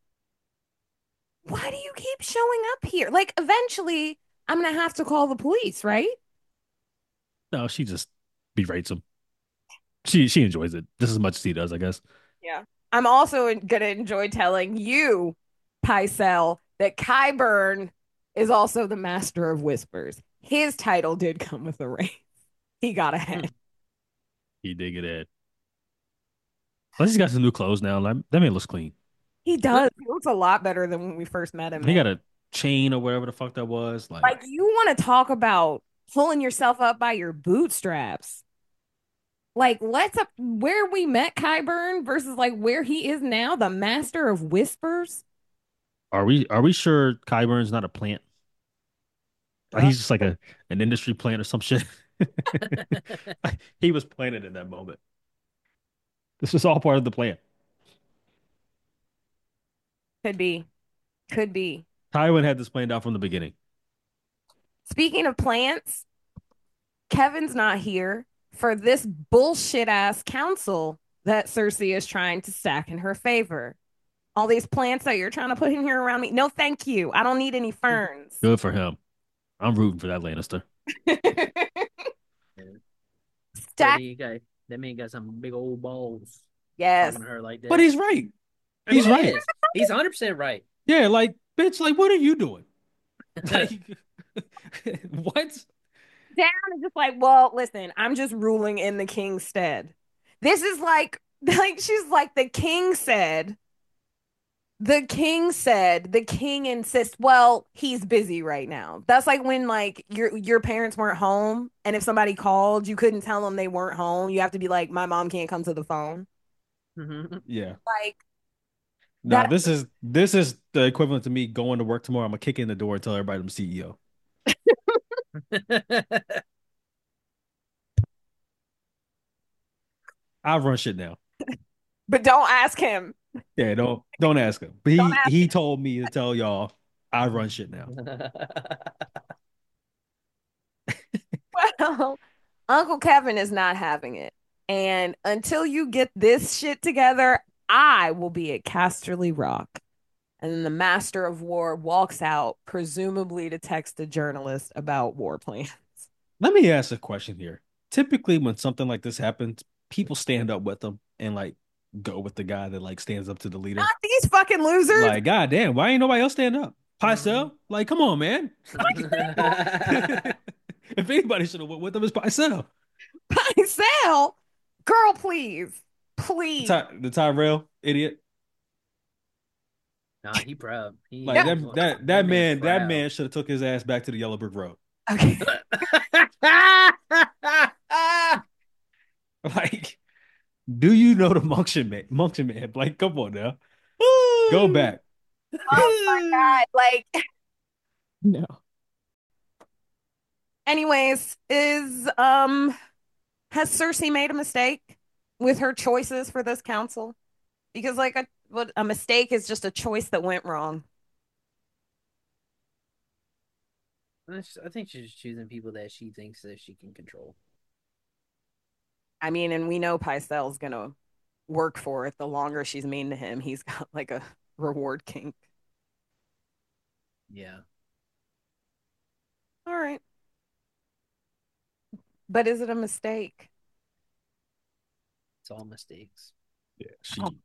Why do you keep showing up here? Like, eventually, I'm gonna have to call the police, right? No, she just berates him. She she enjoys it just as much as he does, I guess. Yeah. I'm also gonna enjoy telling you, Pycelle, that Kyburn is also the master of whispers. His title did come with a raise. He got ahead. He did get it. Plus, he's got some new clothes now. That, that man looks clean. He does. He looks a lot better than when we first met him, He man. got a chain or whatever the fuck that was. Like, Like, you want to talk about pulling yourself up by your bootstraps. Like, let's up where we met Kyburn versus like where he is now, the master of whispers. are we are we sure Kyburn's not a plant? Like Uh, he's just like a an industry plant or some shit. He was planted in that moment. This was all part of the plan. could be. Could be. Tywin had this planned out from the beginning. Speaking of plants, Kevin's not here for this bullshit ass council that Cersei is trying to stack in her favor. All these plants that you're trying to put in here around me. No, thank you. I don't need any ferns. Good for him. I'm rooting for that Lannister. Stack. Freddie, you got that man got some big old balls Yes. talking to her like But that. he's right. I mean, He's he right. is. He's one hundred percent right. Yeah, like, bitch, like, what are you doing? Like, what? Down and just like, well, listen, I'm just ruling in the king's stead. This is like, like she's like, the king said, the king said, the king insists, well, he's busy right now. That's like when like your your parents weren't home, and if somebody called, you couldn't tell them they weren't home. You have to be like, my mom can't come to the phone. Mhm. Yeah. Like Nah, that. this is this is the equivalent to me going to work tomorrow. I'm gonna kick in the door and tell everybody I'm C E O. I run shit now. But don't ask him. Yeah, don't don't ask him. But Don't he ask. he told me to tell y'all I run shit now. Well, Uncle Kevin is not having it. And until you get this shit together, I will be at Casterly Rock. And then the Master of War walks out, presumably to text a journalist about war plans. Let me ask a question here. Typically, when something like this happens, people stand up with them and like go with the guy that like stands up to the leader. Not these fucking losers. Like, god damn, why ain't nobody else stand up? Mhm. Pycelle? Like, come on, man. If anybody should have went with them, it's Pycelle. Pycelle, girl, please, The, please. Ty- the Tyrell idiot. Nah, he proud. He Like Yeah. that that that that man man that proud. man should have took his ass back to the Yellow Brick Road. Okay. Like, do you know the Monkshan man? Monkshan man. Like, come on now. Go back. Oh my God. Like, no. Anyways, is um has Cersei made a mistake with her choices for this council? Because like a what a mistake is just a choice that went wrong. I think she's just choosing people that she thinks that she can control. I mean, and we know Pycelle's gonna work for it. The longer she's mean to him, he's got like a reward kink. Yeah. All right. But is it a mistake? It's all mistakes. Yeah, she Oh.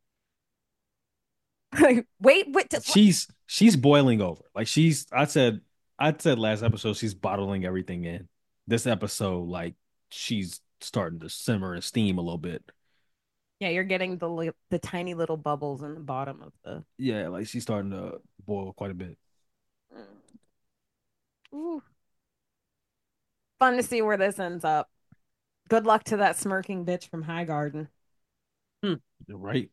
Wait, wait. To, she's she's boiling over. Like she's I said I said last episode she's bottling everything in. This episode, like she's starting to simmer and steam a little bit. Yeah, you're getting the li- the tiny little bubbles in the bottom of the. Yeah, like she's starting to boil quite a bit. Ooh. Fun to see where this ends up. Good luck to that smirking bitch from High Garden. Hmm. You're right.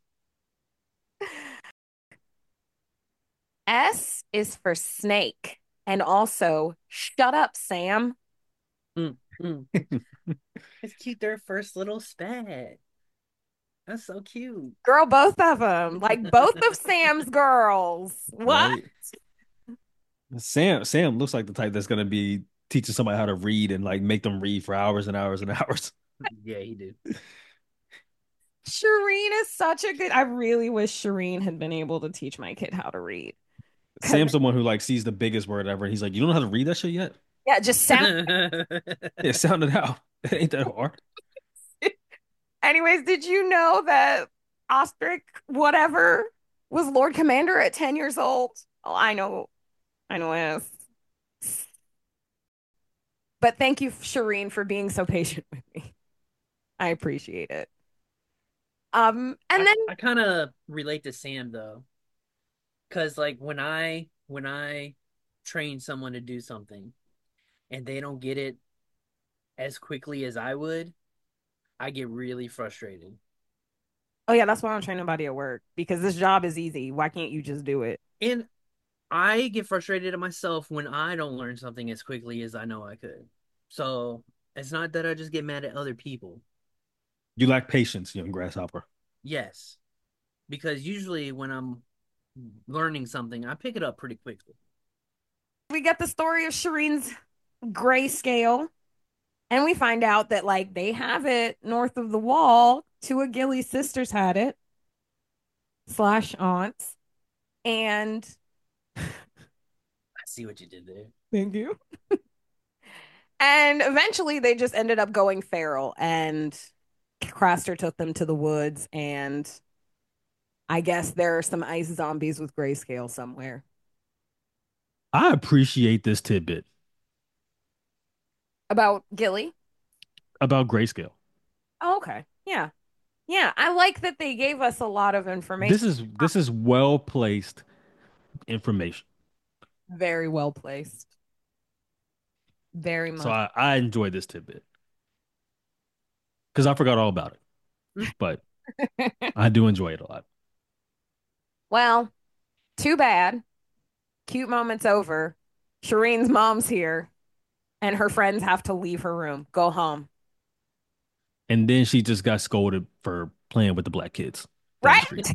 S is for snake. And also, shut up, Sam. Mm, mm. It's cute. Their first little spat. That's so cute. Girl, both of them. Like both of Sam's girls. What? Right. Sam Sam looks like the type that's gonna be teaching somebody how to read and like make them read for hours and hours and hours. Yeah, he did. Shireen is such a good. I really wish Shireen had been able to teach my kid how to read. Because, Sam's the one who like sees the biggest word ever. And he's like, you don't know how to read that shit yet? yeah, just sound. Yeah, sound it out. It ain't that hard. Anyways, did you know that Ostrich, whatever, was Lord Commander at ten years old? Oh, I know. I know it is. But thank you, Shireen, for being so patient with me. I appreciate it. Um, and I, then I kind of relate to Sam though, because like when I when I train someone to do something and they don't get it as quickly as I would, I get really frustrated. oh yeah, that's why I'm training nobody at work because this job is easy. Why can't you just do it? And I get frustrated at myself when I don't learn something as quickly as I know I could. So it's not that I just get mad at other people. You lack patience, young grasshopper. Yes, because usually when I'm learning something, I pick it up pretty quickly. We get the story of Shireen's grayscale, and we find out that like they have it north of the wall. Two of Gilly's sisters had it, slash aunts, and I see what you did there. thank you. And eventually they just ended up going feral, and Craster took them to the woods, and I guess there are some ice zombies with grayscale somewhere. I appreciate this tidbit About Gilly? about grayscale. Oh, okay. Yeah. Yeah. I like that they gave us a lot of This information. is this is well placed information. Very well placed. Very So much. I, I enjoy this tidbit because I forgot all about it. But I do enjoy it a lot. Well, too bad. Cute moment's over. Shireen's mom's here, and her friends have to leave her room. Go home. And then she just got scolded for playing with the black kids down the Right? street.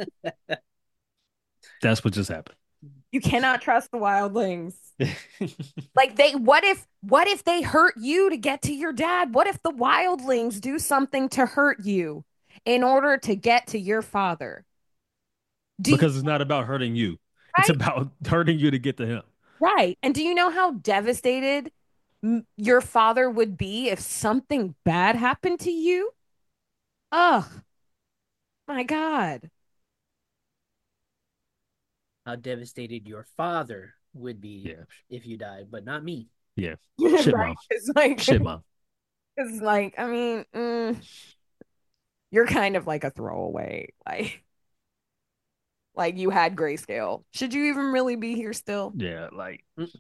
That's what just happened. You cannot trust the wildlings. Like they what if what if they hurt you to get to your dad? What if the wildlings do something to hurt you in order to get to your father? Do you, Because it's not about hurting you. It's right? about hurting you to get to him. Right. And do you know how devastated m- your father would be if something bad happened to you? Ugh, my God. How devastated your father would be Yeah. if you died, but not me. Yeah. Shit, Right? mom. It's like Shit, mom. it's like, I mean, mm, you're kind of like a throwaway. Like like you had grayscale. Should you even really be here still? Yeah, like Mm.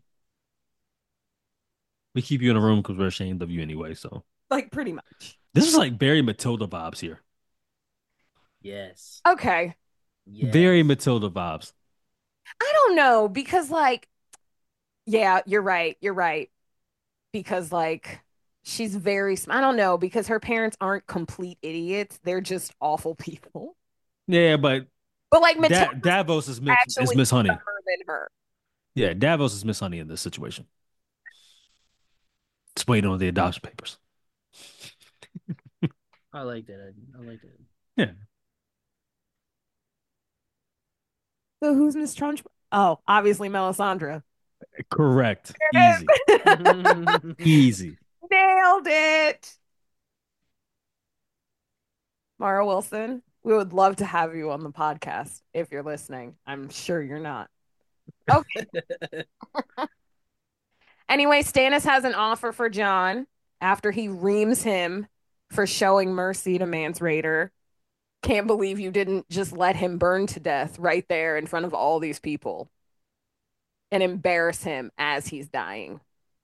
we keep you in a room because we're ashamed of you anyway. So Like pretty much. this is like very Matilda vibes here. Yes. Okay. Yes. Very Matilda vibes. I don't know because like yeah, you're right. You're right. Because like she's very sm- I don't know because her parents aren't complete idiots. They're just awful people. Yeah, but But like da- Matilda's Davos is Miss, is actually Miss Honey. dumber than her. Yeah, Davos is Miss Honey in this situation. Just waiting on the adoption papers. I like that. I, I like that. Yeah, So who's Miss Trunch? Oh, obviously Melisandre. correct. Easy, easy. Nailed it. Mara Wilson, we would love to have you on the podcast if you're listening. I'm sure you're not. Okay. Anyway, Stannis has an offer for Jon after he reams him for showing mercy to Mance Rayder. Can't believe you didn't just let him burn to death right there in front of all these people and embarrass him as he's dying.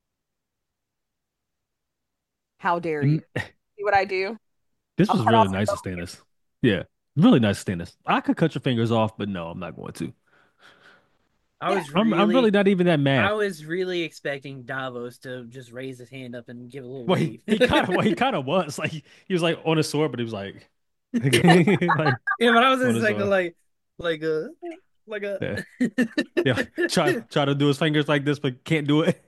How dare you? And See what I do? this I'll was cut really off nice your of Stannis. Yeah, really nice of Stannis. I could cut your fingers off, but no, I'm not going to. I Yeah. was I'm I'm really really, not even that I mad. was really expecting Davos to just raise his hand up and give a little Well, he, wave. he kind of well, he kind of was like he was like on his sword, but he was like like Yeah, but I was on his expecting sword. like, like a, like a. Yeah, yeah. Try try to do his fingers like this, but can't do it.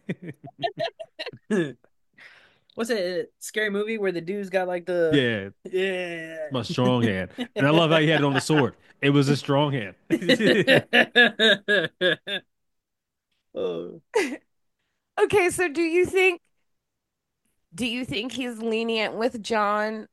What's it? Scary movie where the dude's got like the, Yeah, yeah. my strong hand, and I love how he had it on the sword. It was a strong hand. Oh. Okay, so do you think do you think he's lenient with John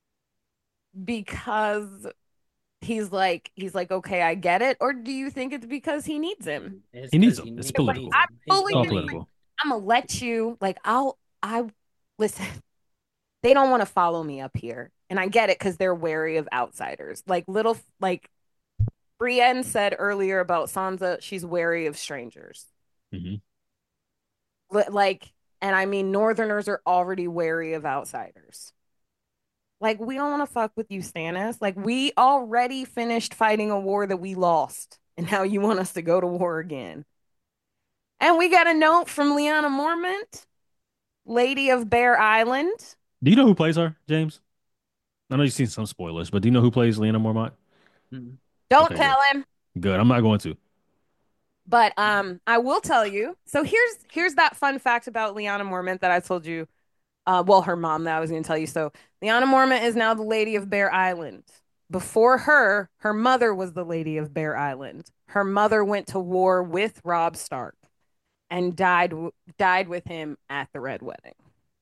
because he's like he's like okay, I get it, or do you think it's because he needs him? It's He needs because him. he It's need, he Like needs political. I'm him. He's fully It's all gonna only. political. I'm gonna let you like I'll I listen. They don't want to follow me up here, and I get it because they're wary of outsiders. Like little like Brienne said earlier about Sansa, she's wary of strangers. Hmm. Li- Like, and I mean, Northerners are already wary of outsiders. Like, we don't want to fuck with you, Stannis. Like, we already finished fighting a war that we lost, and now you want us to go to war again. And we got a note from Lyanna Mormont, Lady of Bear Island. Do you know who plays her, James? I know you've seen some spoilers, but do you know who plays Lena Mormont? Mm. Don't Okay, good. tell him. Good. I'm not going to. But um, I will tell you. So here's here's that fun fact about Lyanna Mormont that I told you. Uh, well, her mom that I was going to tell you. So Lyanna Mormont is now the Lady of Bear Island. Before her, her mother was the Lady of Bear Island. Her mother went to war with Robb Stark and died died with him at the Red Wedding,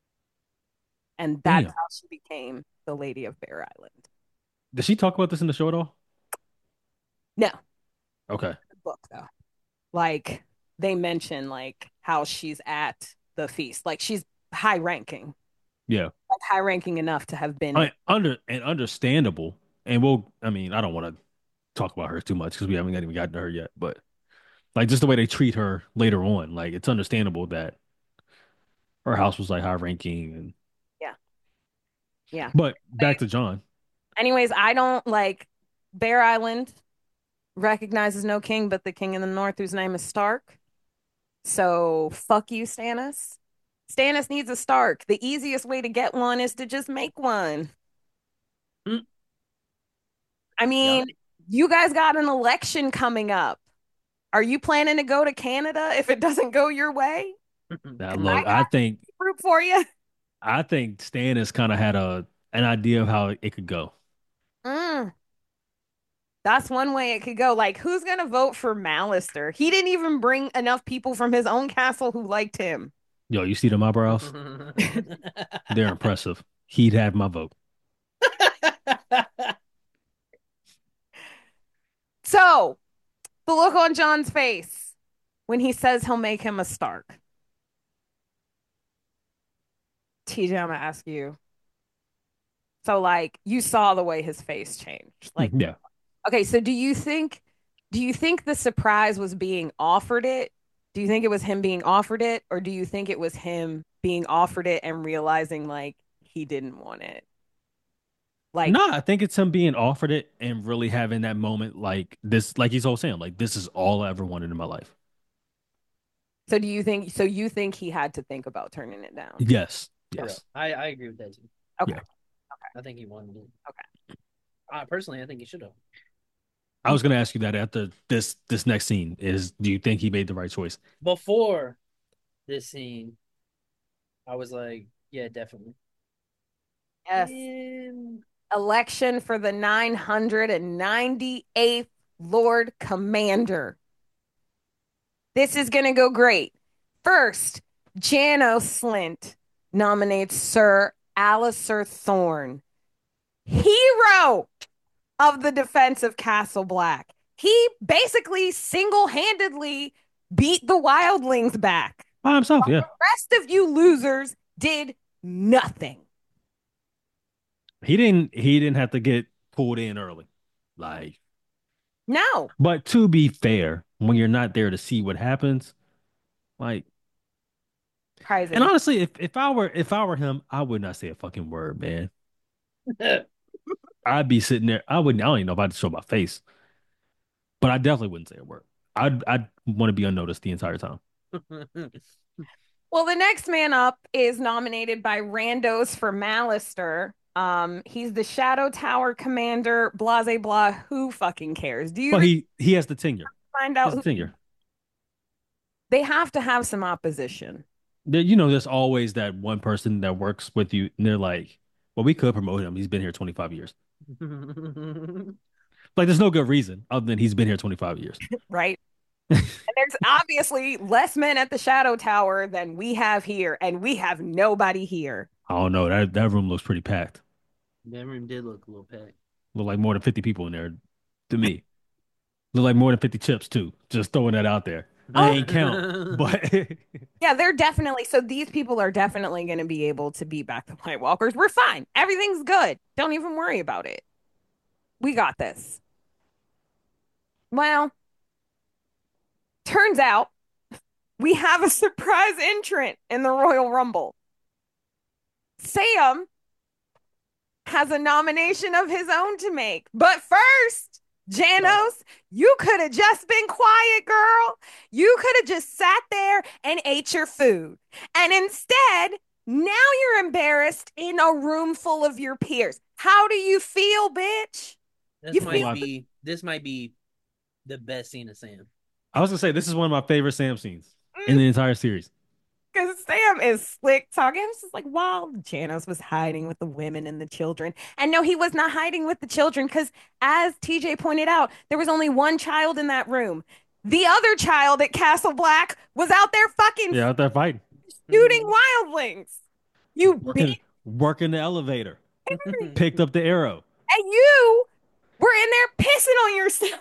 and that's Damn. how she became the Lady of Bear Island. Did she talk about this in the show at all? No, Okay. the book though. Like they mention like how she's at the feast. Like she's high ranking, Yeah. like high ranking enough to have I been. mean, under and understandable. And we'll, I mean, I don't want to talk about her too much because we haven't even gotten to her yet, but like just the way they treat her later on, like it's understandable that her house was like high ranking and Yeah, yeah. but back to John. Anyways, I don't like Bear Island recognizes no king but the king in the north whose name is Stark. So fuck you, Stannis. Stannis needs a Stark. The easiest way to get one is to just make one. Mm. I Yeah. mean, you guys got an election coming up. Are you planning to go to Canada if it doesn't go your way? Now Because I look, I think root for you. I think Stannis kind of had a an idea of how it could go. Mm, that's one way it could go. Like, who's gonna vote for Mallister? He didn't even bring enough people from his own castle who liked him. Yo, you see them eyebrows? They're impressive. He'd have my vote. So, the look on John's face when he says he'll make him a Stark. T J, I'm gonna ask you. So, like, you saw the way his face changed. Like, Yeah. okay, so do you think do you think the surprise was being offered it? Do you think it was him being offered it, or do you think it was him being offered it and realizing like he didn't want it? Like, No, I think it's him being offered it and really having that moment like this, like he's always saying, like this is all I ever wanted in my life. so do you think so you think he had to think about turning it down? Yes. For real. Yes. I, I agree with that too. Okay. Yeah. I think he wanted it. Okay. Uh, personally, I think he should have. I was gonna ask you that after this this next scene is do you think he made the right choice? Before this scene, I was like, yeah, definitely. Yes. And Election for the nine hundred ninety-eighth Lord Commander. This is going to go great. First, Janos Slint nominates Sir Alistair Thorne, hero of the defense of Castle Black. He basically single-handedly beat the wildlings back. By himself, yeah. The rest of you losers did nothing. He didn't he didn't have to get pulled in early. Like, No, but to be fair, when you're not there to see what happens, like, and crazy. honestly, if if I were if I were him, I would not say a fucking word, man. I'd be sitting there. I wouldn't. I don't even know if I'd show my face, but I definitely wouldn't say a word. I'd I'd want to be unnoticed the entire time. Well, the next man up is nominated by randos for Mallister. Um, he's the Shadow Tower commander, blah, blah, blah. Who fucking cares? Do you But really he he has the tenure. find He out has the who tenure. they have to have some opposition? There, you know, there's always that one person that works with you, and they're like, "Well, we could promote him. He's been here twenty-five years." Like, there's no good reason other than he's been here twenty-five years. Right? And there's obviously less men at the Shadow Tower than we have here, and we have nobody here. I don't know. That that room looks pretty packed. That room did look a little packed. Look like more than fifty people in there to me. Look like more than fifty chips too. Just throwing that out there. I Oh, ain't count, but yeah, they're definitely so these people are definitely going to be able to beat back the White Walkers. We're fine. Everything's good. Don't even worry about it. We got this. Well, turns out we have a surprise entrant in the Royal Rumble. Sam has a nomination of his own to make. But first, Janos, you could have just been quiet, girl. You could have just sat there and ate your food. And instead, now you're embarrassed in a room full of your peers. How do you feel, bitch? This You might feel be this might be the best scene of Sam. I was gonna say this is one of my favorite Sam scenes in the entire series. because Sam is slick talking. It's just like, while Janos was hiding with the women and the children. And no, he was not hiding with the children because, as T J pointed out, there was only one child in that room. The other child at Castle Black was out there fucking Yeah, out there fighting, shooting wildlings. You working, bitch. working the elevator, picked up the arrow. And you were in there pissing on yourself.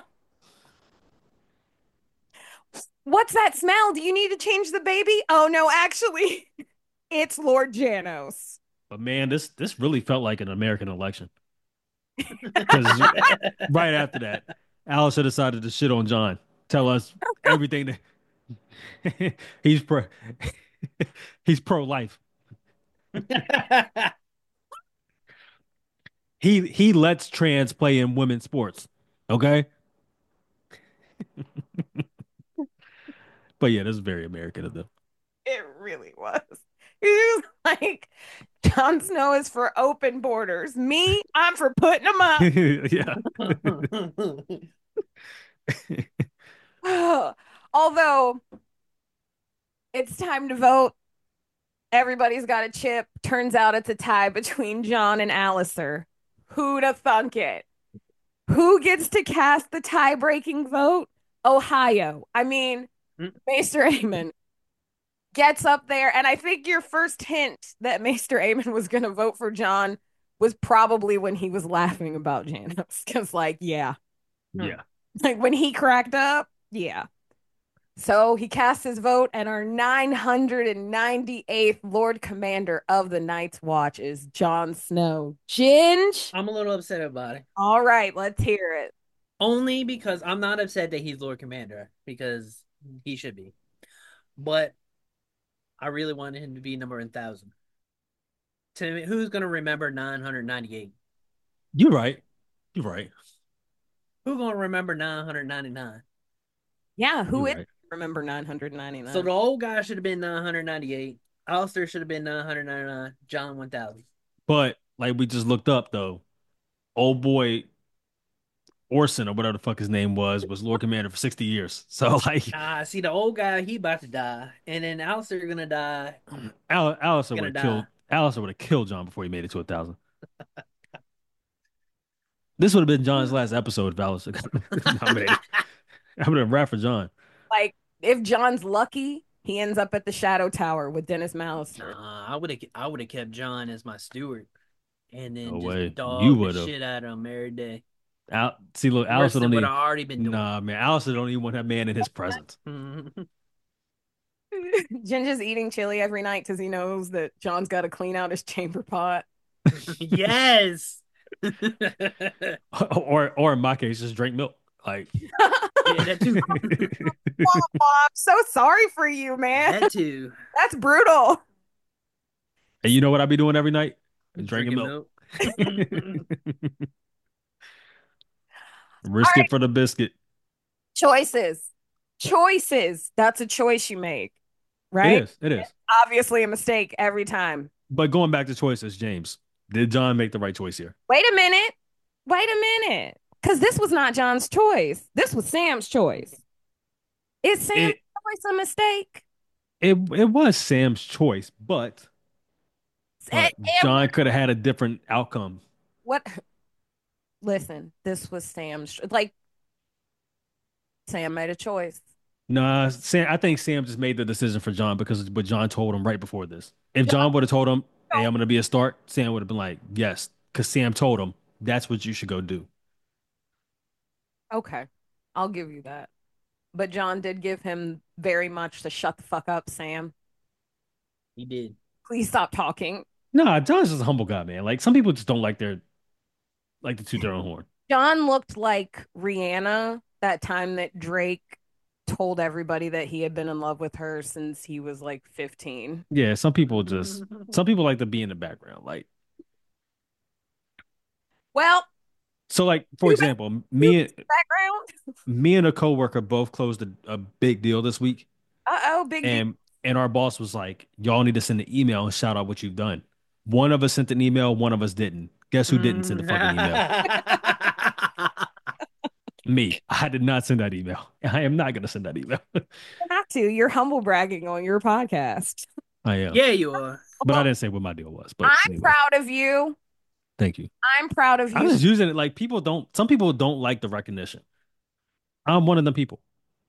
What's that smell? Do you need to change the baby? Oh, no, actually, it's Lord Janos. But man, this this really felt like an American election because right after that, Alistair decided to shit on John, tell us everything that he's pro he's pro life. He he lets trans play in women's sports. Okay. But yeah, this is very American of them. It really was. He was like, Jon Snow is for open borders. Me, I'm for putting them up. Yeah. Although it's time to vote, everybody's got a chip. Turns out it's a tie between John and Alistair. Who'd have thunk it? Who gets to cast the tie-breaking vote? Ohio. I mean, Maester Aemon gets up there, and I think your first hint that Maester Aemon was going to vote for John was probably when he was laughing about Janos. Because, like, yeah, Yeah. like when he cracked up, yeah. So he casts his vote, and our nine hundred ninety-eighth Lord Commander of the Night's Watch is Jon Snow. Ginge? I'm a little upset about it. All right, let's hear it. Only because I'm not upset that he's Lord Commander, because he should be. But I really wanted him to be number one thousand. To me, who's going to remember nine hundred ninety-eight? You're right. You're right. Who's going to remember nine hundred ninety-nine? Yeah, who You're is right. remember nine hundred ninety-nine? So the old guy should have been nine hundred ninety-eight. Alistair should have been nine hundred ninety-nine. John one thousand. But like we just looked up though, old boy Orson or whatever the fuck his name was was Lord Commander for sixty years. So like Ah, see the old guy, he about to die, and then Alistair gonna die. Al Alistair Gonna would have die. killed Alistair would have killed John before he made it to a thousand. This would have been John's last episode if Alistair got nominated. I would have rap for John. Like, if John's lucky, he ends up at the Shadow Tower with Dennis Mallister. Nah, I would have, I would have kept John as my steward, and then No just way. You dog the would've. shit out of him every day. Al See, look, Worse Alistair than don't what need. I already been doing. Nah, man, Alistair don't even want that man in his presence. Ginger's eating chili every night because he knows that John's got to clean out his chamber pot. Yes. Or or in my case, just drink milk. Like Yeah, that too. I'm so sorry for you, man. That too. That's brutal. and you know what I be doing every night? Drinking Drinking milk. milk. All Risk right, it for the biscuit. choices. Choices. That's a choice you make, It right? is. It is. Obviously a mistake every time. But going back to choices, James, did John make the right choice here? Wait a minute. Wait a minute. Because this was not John's choice. This was Sam's choice. Is Sam's It choice a mistake? it it was Sam's choice, but Eh, but eh, John could have had a different outcome. what? Listen, this was Sam's. Like, Sam made a choice. Nah, Sam. I think Sam just made the decision for John because of what John told him right before this. If John, John would have told him, "Hey, I'm gonna be a start," Sam would have been like, "Yes," because Sam told him that's what you should go do. okay, I'll give you that. But John did give him very much to shut the fuck up, Sam. He did. Please stop talking. Nah, John's just a humble guy, man. Like some people just don't like their like to toot their own horn. John looked like Rihanna that time that Drake told everybody that he had been in love with her since he was like fifteen. Yeah, some people just some people like to be in the background. Like Well, so, like for you been example, you me and background. me and a coworker both closed a, a big deal this week, Uh-oh, big deal. and and our boss was like, "Y'all need to send an email and shout out what you've done." One of us sent an email, one of us didn't. Guess who didn't send the fucking email? Me. I did not send that email. I am not gonna send that email. You have to. You're humble bragging on your podcast. I am, Yeah, you are. but I didn't say what my deal was. But I'm anyway, proud of you. thank you. I'm proud of I you. was using it like people don't. Some people don't like the recognition. I'm one of them people.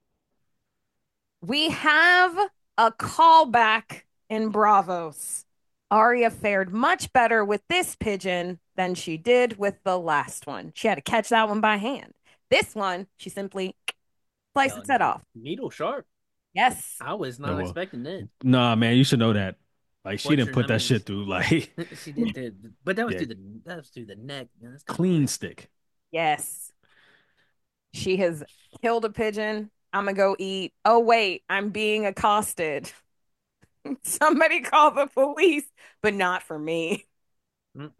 We have a callback in Bravos. Arya fared much better with this pigeon than she did with the last one. She had to catch that one by hand. This one, she simply sliced Yo, its head off. needle sharp. Yes. I was No, not well, expecting that. nah, man, you should know that. Like she didn't Butcher, put I that mean, shit through. Like she did that, but that was yeah, through the that was through the neck. Man, that's kind of clean hard. stick. Yes. She has killed a pigeon. I'm going to go eat. Oh, wait, I'm being accosted. Somebody call the police, but not for me. Mm.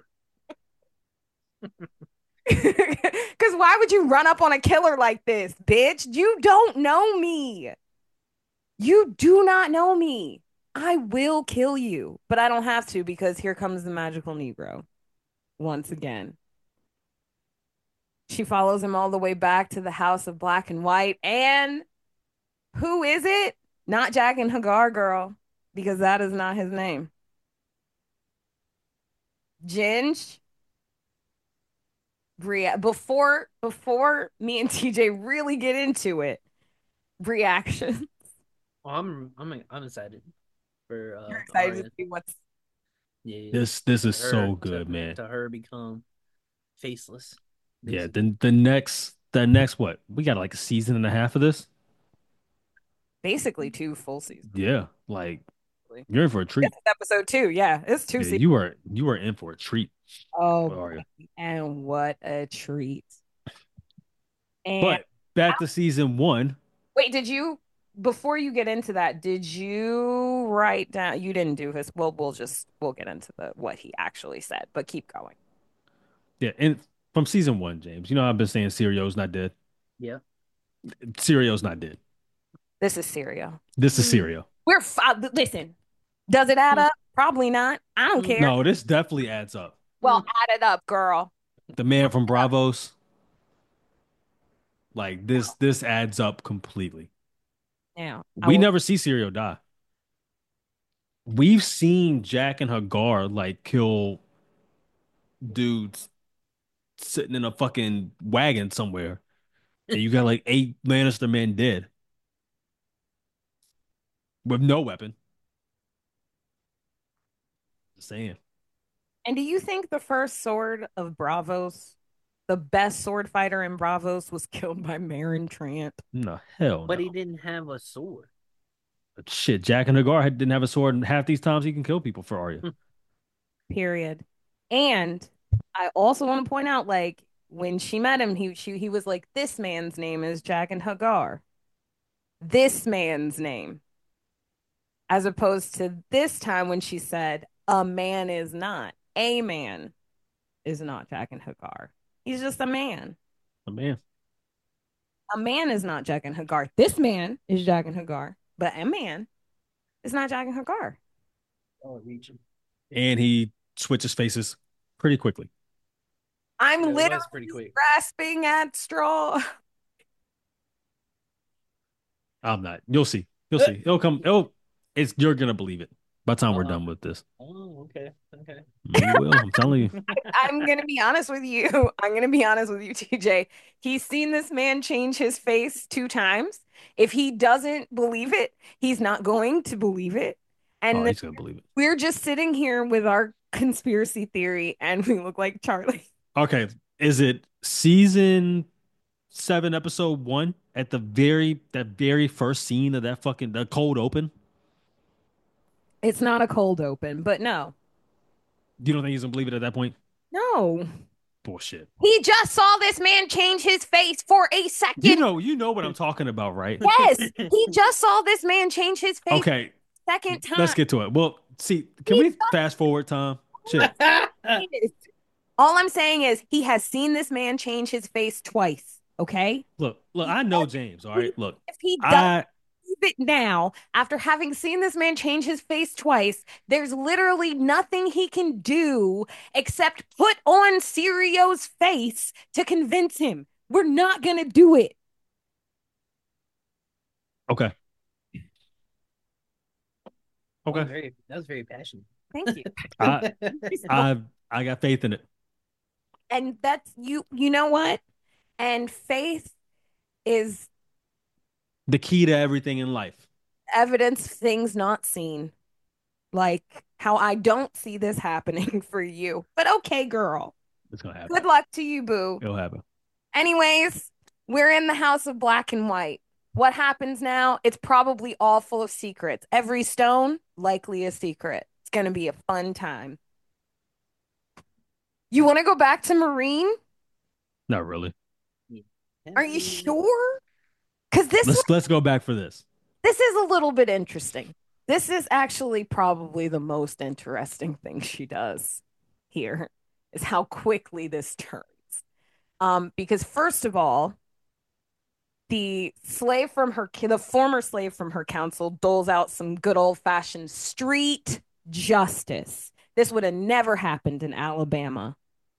Because why would you run up on a killer like this, bitch? You don't know me. You do not know me. I will kill you, but I don't have to because here comes the magical Negro once again. She follows him all the way back to the house of black and white. And who is it? Not Jack and Hagar, girl, because that is not his name. Ginge. Rea- before before me and T J really get into it, reaction. Oh, I'm I'm I'm excited for You're uh excited to Arya. see what's Yeah, This this is for her so good, to man. to her become faceless, Yeah, basically. the the next the next what? We got like a season and a half of this. basically two full seasons. Yeah, like This you're in for a treat. is episode two. Yeah, it's two Yeah, seasons. you are you are in for a treat. Oh, What are you? boy, and what a treat. And But back to season one. wait, did you before you get into that, did you write down you didn't do his well, we'll just we'll get into the what he actually said, but keep going. Yeah, and from season one, James. You know I've been saying Sirio's not dead. Yeah. Sirio's not dead. This is Syria. This is Sirio. We're fi- listen. Does it add Mm. up? Probably not. I don't care. No, this definitely adds up. Well, add it up, girl. The man from Bravos, like this, this adds up completely. Now, I We will. never see Sirio die. We've seen Jack and Hagar like kill dudes sitting in a fucking wagon somewhere, and you got like eight Lannister men dead with no weapon. Just saying. And do you think the first sword of Bravos, the best sword fighter in Bravos, was killed by Marin Trant? No, hell But no. he didn't have a sword. Shit, Jack and Hagar had- didn't have a sword, and half these times he can kill people for Arya. Period. And I also want to point out, like, when she met him, he she, he was like, this man's name is Jaqen Hagar. This man's name. As opposed to this time when she said, a man is not. A man is not Jaqen Hagar. He's just a man. Oh, man. A man is not Jaqen Hagar. This man is Jaqen Hagar, but a man is not Jaqen Hagar. Oh, reaching. And he switches faces pretty quickly. I'm Yeah, it was literally pretty quick. grasping at straw. I'm not. You'll see. You'll see. It'll come. It'll. It's you're gonna believe it by the time we're Uh-uh. done with this. Oh, okay. Okay. You will. I'm telling you. I'm gonna be honest with you. I'm gonna be honest with you, T J. He's seen this man change his face two times. If he doesn't believe it, he's not going to believe it. Oh, And he's gonna believe it. we're just sitting here with our conspiracy theory, and we look like Charlie. Okay. Is it season seven, episode one? At the very that very first scene of that fucking the cold open? It's not a cold open, but no, You don't think he's gonna believe it at that point? no. Bullshit. He just saw this man change his face for a You second. know, you know what I'm talking about, right? Yes, he just saw this man change his face Okay, second time. let's get to it. Well, see, can He we fast forward time? Shit. All I'm saying is he has seen this man change his face twice. Okay. Look, look, I know James, all right? Look, If he does I it now, after having seen this man change his face twice, there's literally nothing he can do except put on Sirio's face to convince him. We're not going to do it. okay. That was Okay. very, that was very passionate. Thank you. I I I got faith in it. And that's you, you know what? And faith is The key to everything in life. evidence of things not seen. Like how I don't see this happening for you. But okay, girl. It's gonna happen. Good luck to you, boo. It'll happen. Anyways, we're in the house of black and white. What happens now? It's probably all full of secrets. Every stone, likely a secret. It's going to be a fun time. You want to go back to Marine? Not really. Are you sure? Because this Let's let's go back for this. this is a little bit interesting. This is actually probably the most interesting thing she does here is how quickly this turns. Um, because first of all, the slave from her, the former slave from her council, doles out some good old fashioned street justice. This would have never happened in Alabama.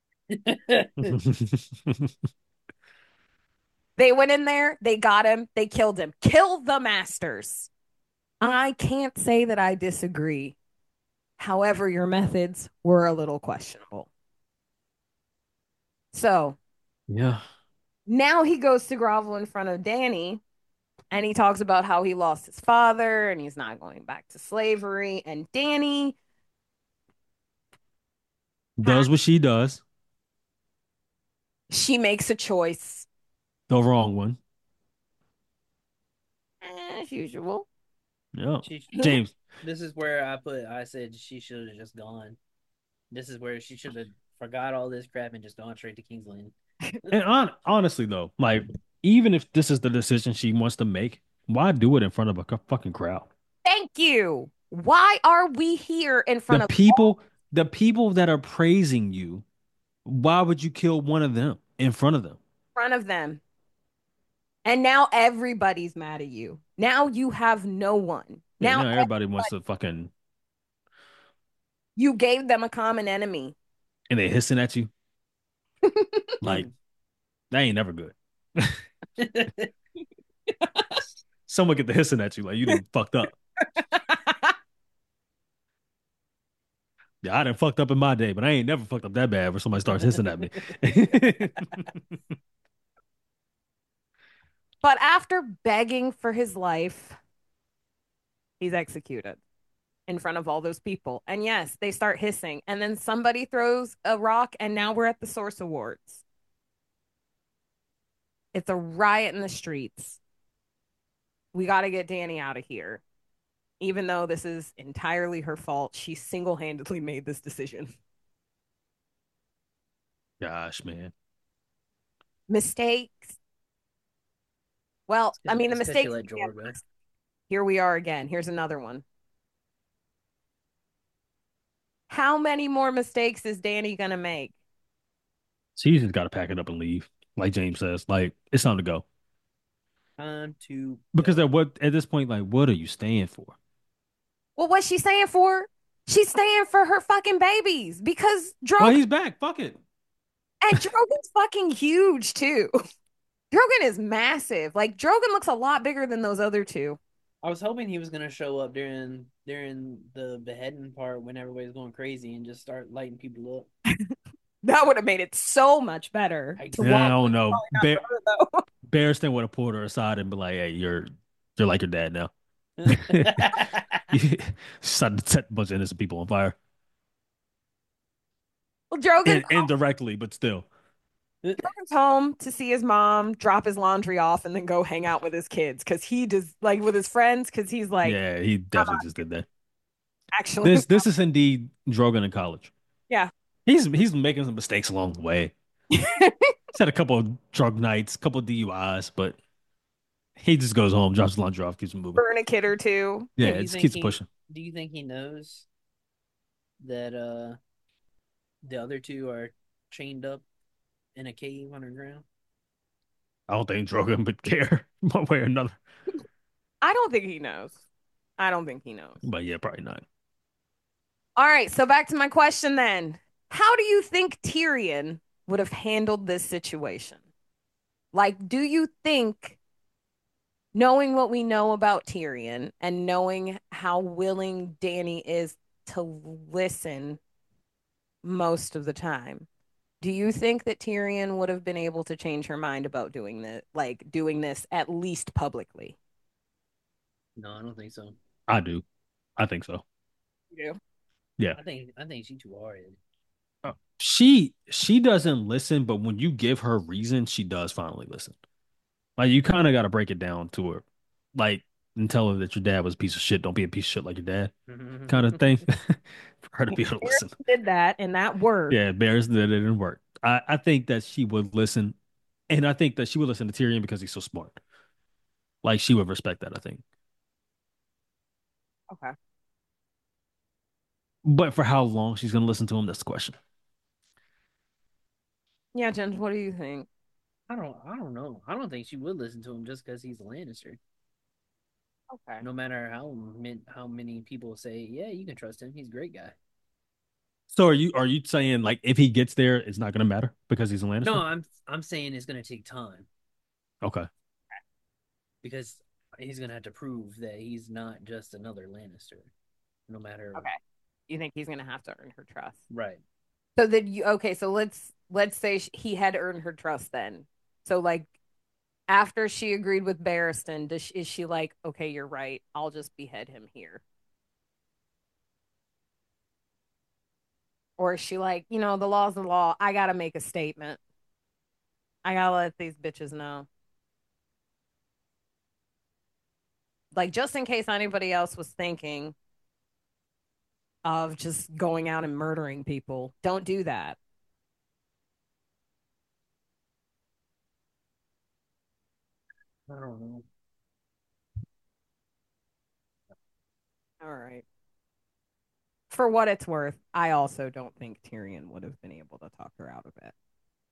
They went in there, they got him, they killed him. Kill the masters. I can't say that I disagree. However, your methods were a little questionable. So Yeah. now he goes to grovel in front of Danny and he talks about how he lost his father and he's not going back to slavery. And Danny Does what she does. she makes a choice. The wrong one. As usual. Yeah. She, James. this is where I put. I said she should have just gone. This is where she should have forgot all this crap and just gone straight to King's Landing. And on, honestly though, like even if this is the decision she wants to make, why do it in front of a fucking crowd? Thank you. Why are we here in front The of people, the people that are praising you, why would you kill one of them in front of them? front of them? And now everybody's mad at you. Now you have no one. Yeah, Now now everybody wants to fucking you gave them a common enemy. and they hissing at you. Like that ain't never good. Someone get the hissing at you like you done fucked up. Yeah, I done fucked up in my day, but I ain't never fucked up that bad where somebody starts hissing at me. But after begging for his life, he's executed in front of all those people. And yes, they start hissing. And then somebody throws a rock, and now we're at the Source Awards. It's a riot in the streets. We got to get Danny out of here. Even though this is entirely her fault, she single handedly made this decision. Gosh, man. Mistakes. Well, I mean, the It's because she mistakes. let Jorah. Here we are again. Here's another one. How many more mistakes is Danny gonna make? So you just got to pack it up and leave, like James says. Like it's time to go Time to because go. at what at this point, like, what are you staying for? Well, what's she saying for? She's staying for her fucking babies because Well, Drogon he's back. Fuck it. and Drogon's fucking huge too. Drogon is massive. Like Drogon looks a lot bigger than those other two. I was hoping he was gonna show up during during the beheading part when everybody's going crazy and just start lighting people up. That would have made it so much better I to Yeah, I watch. don't It's know. probably not Bear for her though. Barristan would have pulled her aside and be like, "Hey, you're you're like your dad now." You started to set a bunch of innocent people on fire, Well, Drogon and indirectly, but still. Drogon's home to see his mom, drop his laundry off, and then go hang out with his kids because he does like with his friends because he's like, Yeah, he I'm definitely just did that. actually, This this is indeed Drogon in college. yeah. He's he's making some mistakes along the way. He's had a couple of drug nights, a couple of D U Is, but he just goes home, drops his laundry off, keeps it moving. Burn a kid or two. Yeah, do it you just think keeps he pushing. do you think he knows that uh the other two are chained up in a cave underground? I don't think Drogon would care one way or another. I don't think he knows. I don't think he knows. But yeah, probably not. All right, so back to my question then. How do you think Tyrion would have handled this situation? Like, do you think, knowing what we know about Tyrion and knowing how willing Danny is to listen most of the time, do you think that Tyrion would have been able to change her mind about doing this, like doing this at least publicly? No, I don't think so. I do. I think so. You do? Yeah. I think I think she's too hard. Uh, She she doesn't listen, but when you give her reason, she does finally listen. Like you kind of got to break it down to her, like and tell her that your dad was a piece of shit. Don't be a piece of shit like your dad, kind of thing. For her to be able to listen. Did that and that worked. Yeah, Bears that it didn't work. I I think that she would listen, and I think that she would listen to Tyrion because he's so smart. Like she would respect that. I think. Okay. But for how long she's gonna listen to him, that's the question. Yeah, Jen, what do you think? I don't I don't know. I don't think she would listen to him just because he's a Lannister. Okay. No matter how min- how many people say, yeah, you can trust him. He's a great guy. So are you are you saying like if he gets there, it's not gonna matter because he's a No, Lannister? I'm I'm saying it's gonna take time Okay. because he's gonna have to prove that he's not just another Lannister. No matter Okay. You think he's gonna have to earn her trust? right. So that you okay, so let's let's say sh- he had earned her trust then. So like after she agreed with Barristan, does she, is she like, okay, you're right. I'll just behead him here? Or is she like, you know, the law's the law. I gotta make a statement. I gotta let these bitches know. Like just in case anybody else was thinking of just going out and murdering people, don't do that. I don't know. All right. For what it's worth, I also don't think Tyrion would have been able to talk her out of it.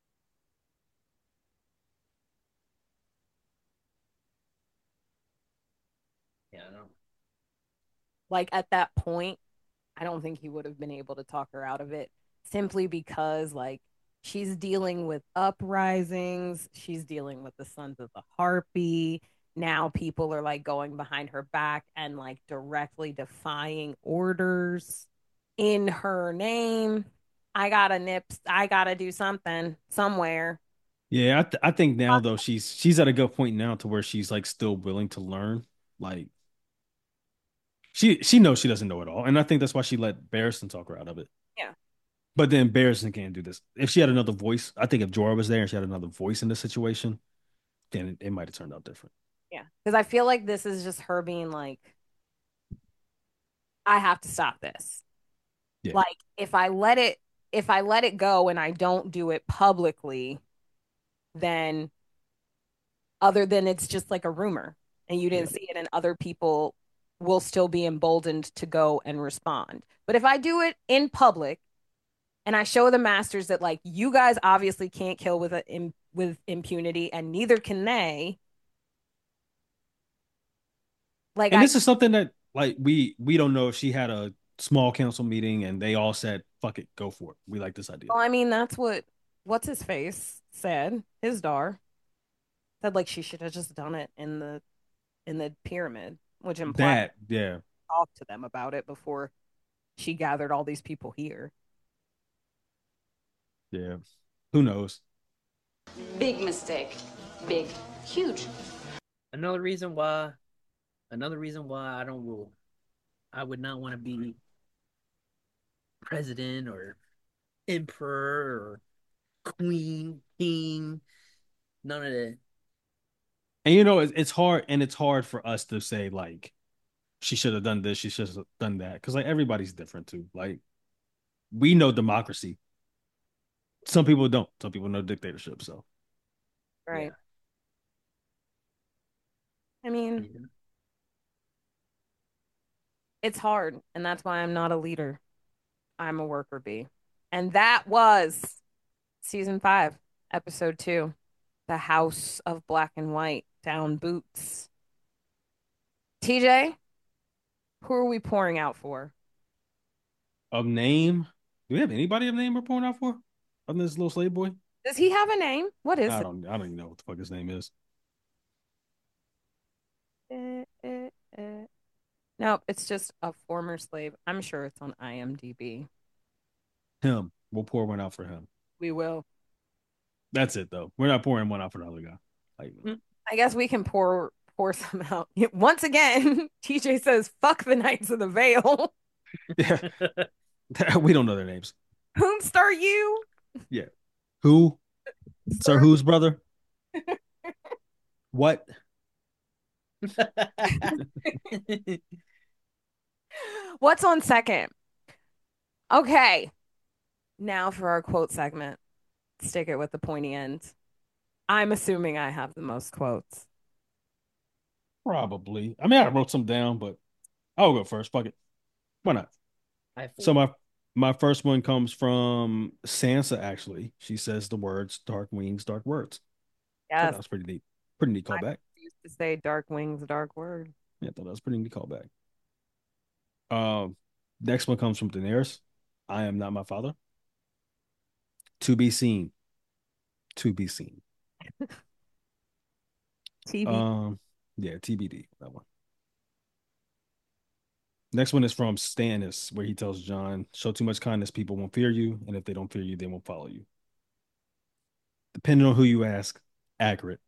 Yeah, I don't. Like at that point, I don't think he would have been able to talk her out of it simply because like she's dealing with uprisings, she's dealing with the Sons of the Harpy. Now people are like going behind her back and like directly defying orders in her name. I gotta nip, I gotta do something somewhere. Yeah, I th I think now though she's she's at a good point now to where she's like still willing to learn. Like she she knows she doesn't know it all, and I think that's why she let Barristan talk her out of it. Yeah. But then Barristan can't do this. If she had another voice, I think if Jorah was there and she had another voice in this situation, then it, it might have turned out different. Yeah. Because I feel like this is just her being like, I have to stop this. Yeah. Like, if I let it if I let it go and I don't do it publicly, then other than it's just like a rumor and you Yeah. didn't see it and other people will still be emboldened to go and respond. But if I do it in public and I show the masters that like you guys obviously can't kill with a, in, with impunity and neither can they, like And I this is something that like we we don't know if she had a small council meeting and they all said, fuck it, go for it. We like this idea. well, I mean that's what what's his face said. His dar said like she should have just done it in the in the pyramid, which implied That, yeah, talk to them about it before she gathered all these people here. yeah. Who knows? Big mistake. Big. Huge. Another reason why, another reason why I don't rule. I would not want to be president or emperor or queen, king, none of that. And you know, it's, it's hard, and it's hard for us to say like she should have done this, she should have done that, because like everybody's different too. Like we know democracy. Some people don't. Some people know dictatorship. So Right. Yeah. I mean, Yeah. it's hard, and that's why I'm not a leader. I'm a worker bee. And that was season five, episode two, The House of Black and White, Down Boots. T J, who are we pouring out for? of name, do we have anybody of name we're pulling out for? Other than this little slave boy? Does he have a name? What is I it? don't. I don't even know what the fuck his name is. Eh, eh, eh. No, it's just a former slave. I'm sure it's on IMDb. Him. We'll pour one out for him. We will. That's it though. We're not pouring one out for another guy. Like, I guess we can pour pour some out. Once again, T J says, "Fuck the Knights of the Vale." yeah, we don't know their names. Whomst are you? Yeah, who? Sir, whose brother? What? What's on second? Okay, now for our quote segment. Stick it with the pointy end. I'm assuming I have the most quotes. Probably. I mean, I wrote some down, but I'll go first. Fuck it. Why not? I So my my first one comes from Sansa. Actually, she says the words "dark wings, dark words." I thought Yes, that was pretty neat. Pretty neat I callback. used to say dark wings, dark word. Yeah, I thought that was pretty neat callback. Um, next one comes from Daenerys. I am not my father. To be seen. To be seen. T B. Um, yeah, T B D. That one. Next one is from Stannis, where he tells John, "Show too much kindness, people won't fear you, and if they don't fear you, they won't follow you." Depending on who you ask, accurate.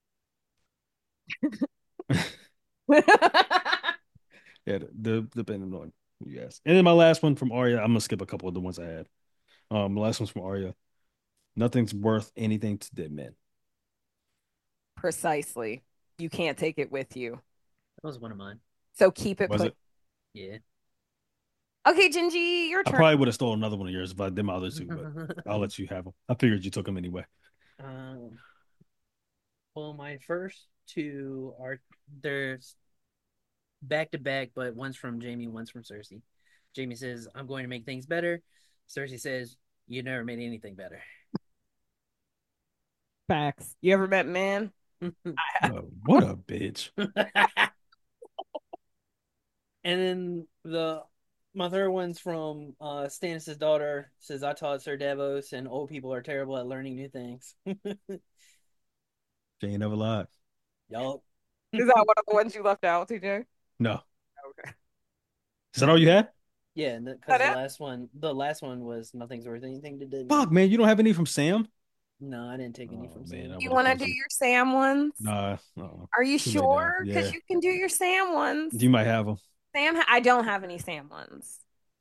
Yeah, the, the depending on who you ask. And then my last one from Arya. I'm gonna skip a couple of the ones I had. Um, the last one's from Arya. Nothing's worth anything to dead men. Precisely. You can't take it with you. That was one of mine. So keep it Was put. it? Yeah. Okay, Gingy, your I turn. probably would have stolen another one of yours if I did my other two, but I'll let you have them. I figured you took them anyway. Um, well, my first two are there's back to back, but one's from Jamie, one's from Cersei. Jamie says, "I'm going to make things better." Cersei says, "You never made anything better." Facts. You ever met man? Oh, what a bitch. And then the my third one's from uh Stannis' daughter says, "I taught Sir Davos, and old people are terrible at learning new things." She ain't never lied. Y'all. Is that one of the ones you left out, T J? No. Okay. Is that all you had? Yeah, because That the it? last one, the last one was nothing's worth anything to do. Fuck, man. You don't have any from Sam? No, I didn't take any Oh, from man. Sam. I You would have want to called do you. your Sam ones? Nah. Uh-uh. Are you Too late now. sure? Because Yeah. you can do your Sam ones. You might have them. Sam, ha- I don't have any Sam ones.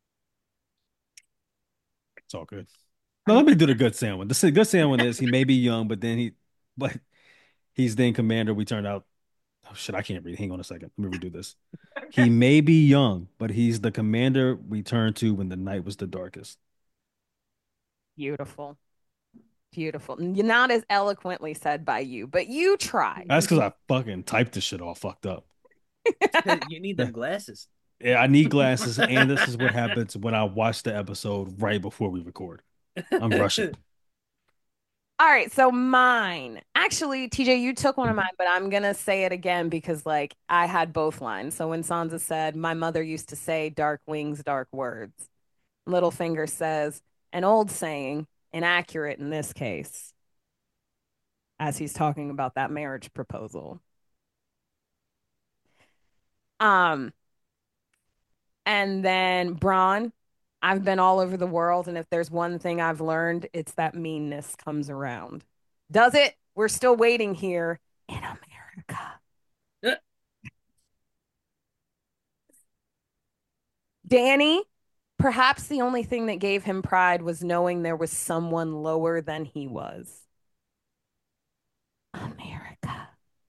It's all good. No, let me do the good Sam one. The good Sam one is he may be young, but then he, but he's then commander. We turned out, oh shit, I can't read. Hang on a second. Let me redo this. He may be young, but he's the commander we turned to when the night was the darkest. Beautiful. Beautiful. Not as eloquently said by you, but you tried. That's because I fucking typed this shit all fucked up. You need them glasses. Yeah, I need glasses, and this is what happens when I watch the episode right before we record. I'm rushing. All right, so mine. Actually, T J, you took one of mine, but I'm gonna say it again because like I had both lines. So when Sansa said, "My mother used to say, dark wings, dark words," Littlefinger says, an old saying, inaccurate in this case, as he's talking about that marriage proposal. Um, and then Bronn, I've been all over the world, and if there's one thing I've learned, it's that meanness comes around. Does it? We're still waiting here in America. Danny, perhaps the only thing that gave him pride was knowing there was someone lower than he was. America.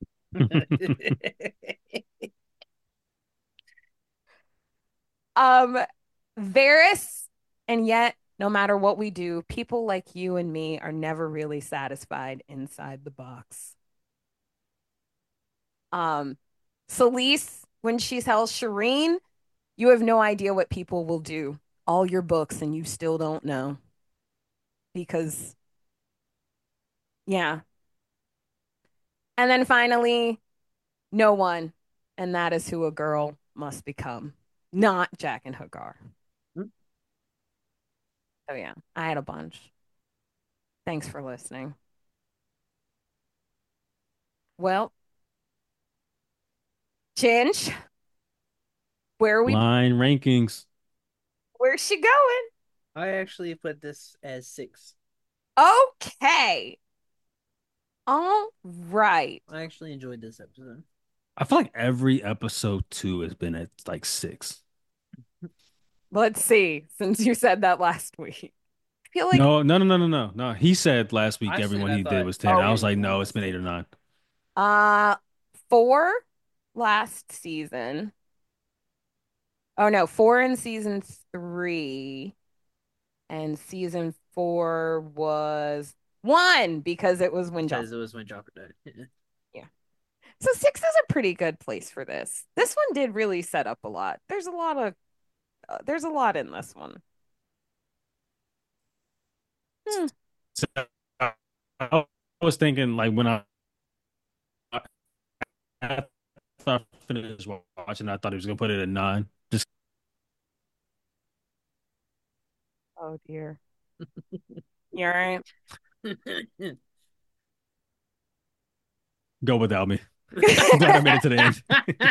um, Varys, and yet, no matter what we do, people like you and me are never really satisfied inside the box. Um, Selyse, when she tells Shireen, you have no idea what people will do. All your books, and you still don't know. Because, yeah. And then finally, no one. And that is who a girl must become. Not Jack and Hagar. Hmm. So yeah, I had a bunch. Thanks for listening. Well, Ginge, where are we? Line rankings. Where's she going? I actually put this as six. Okay. All right. I actually enjoyed this episode. I feel like every episode two has been at like six. Let's see, since you said that last week. I feel like No, no, no, no, no, no, no. He said last week I said everyone I he did thought- was ten. Oh, I was like, yeah. no, it's been eight or nine. uh four last season. Oh no, four in season three. And season four was one because it was when Because Joffrey. it was when Joffrey died. Yeah. So six is a pretty good place for this. This one did really set up a lot. There's a lot of uh, there's a lot in this one. Hmm. So I was thinking like when I, I thought I finished watching, I thought he was gonna put it at nine. Just Oh dear. You all right? go without me. I'm glad I made it to the end.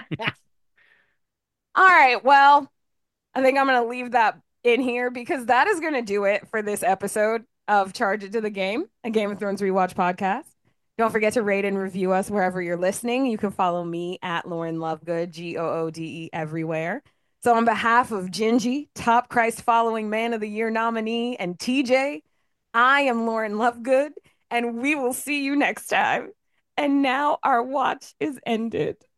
All right. Well, I think I'm going to leave that in here because that is going to do it for this episode of Charge It to the Game, a Game of Thrones rewatch podcast. Don't forget to rate and review us wherever you're listening. You can follow me at Lauren Lovegood, G O O D E, everywhere. So, on behalf of Gingy, top Christ following Man of the Year nominee, and T J, I am Lauren Lovegood, and we will see you next time. And now our watch is ended.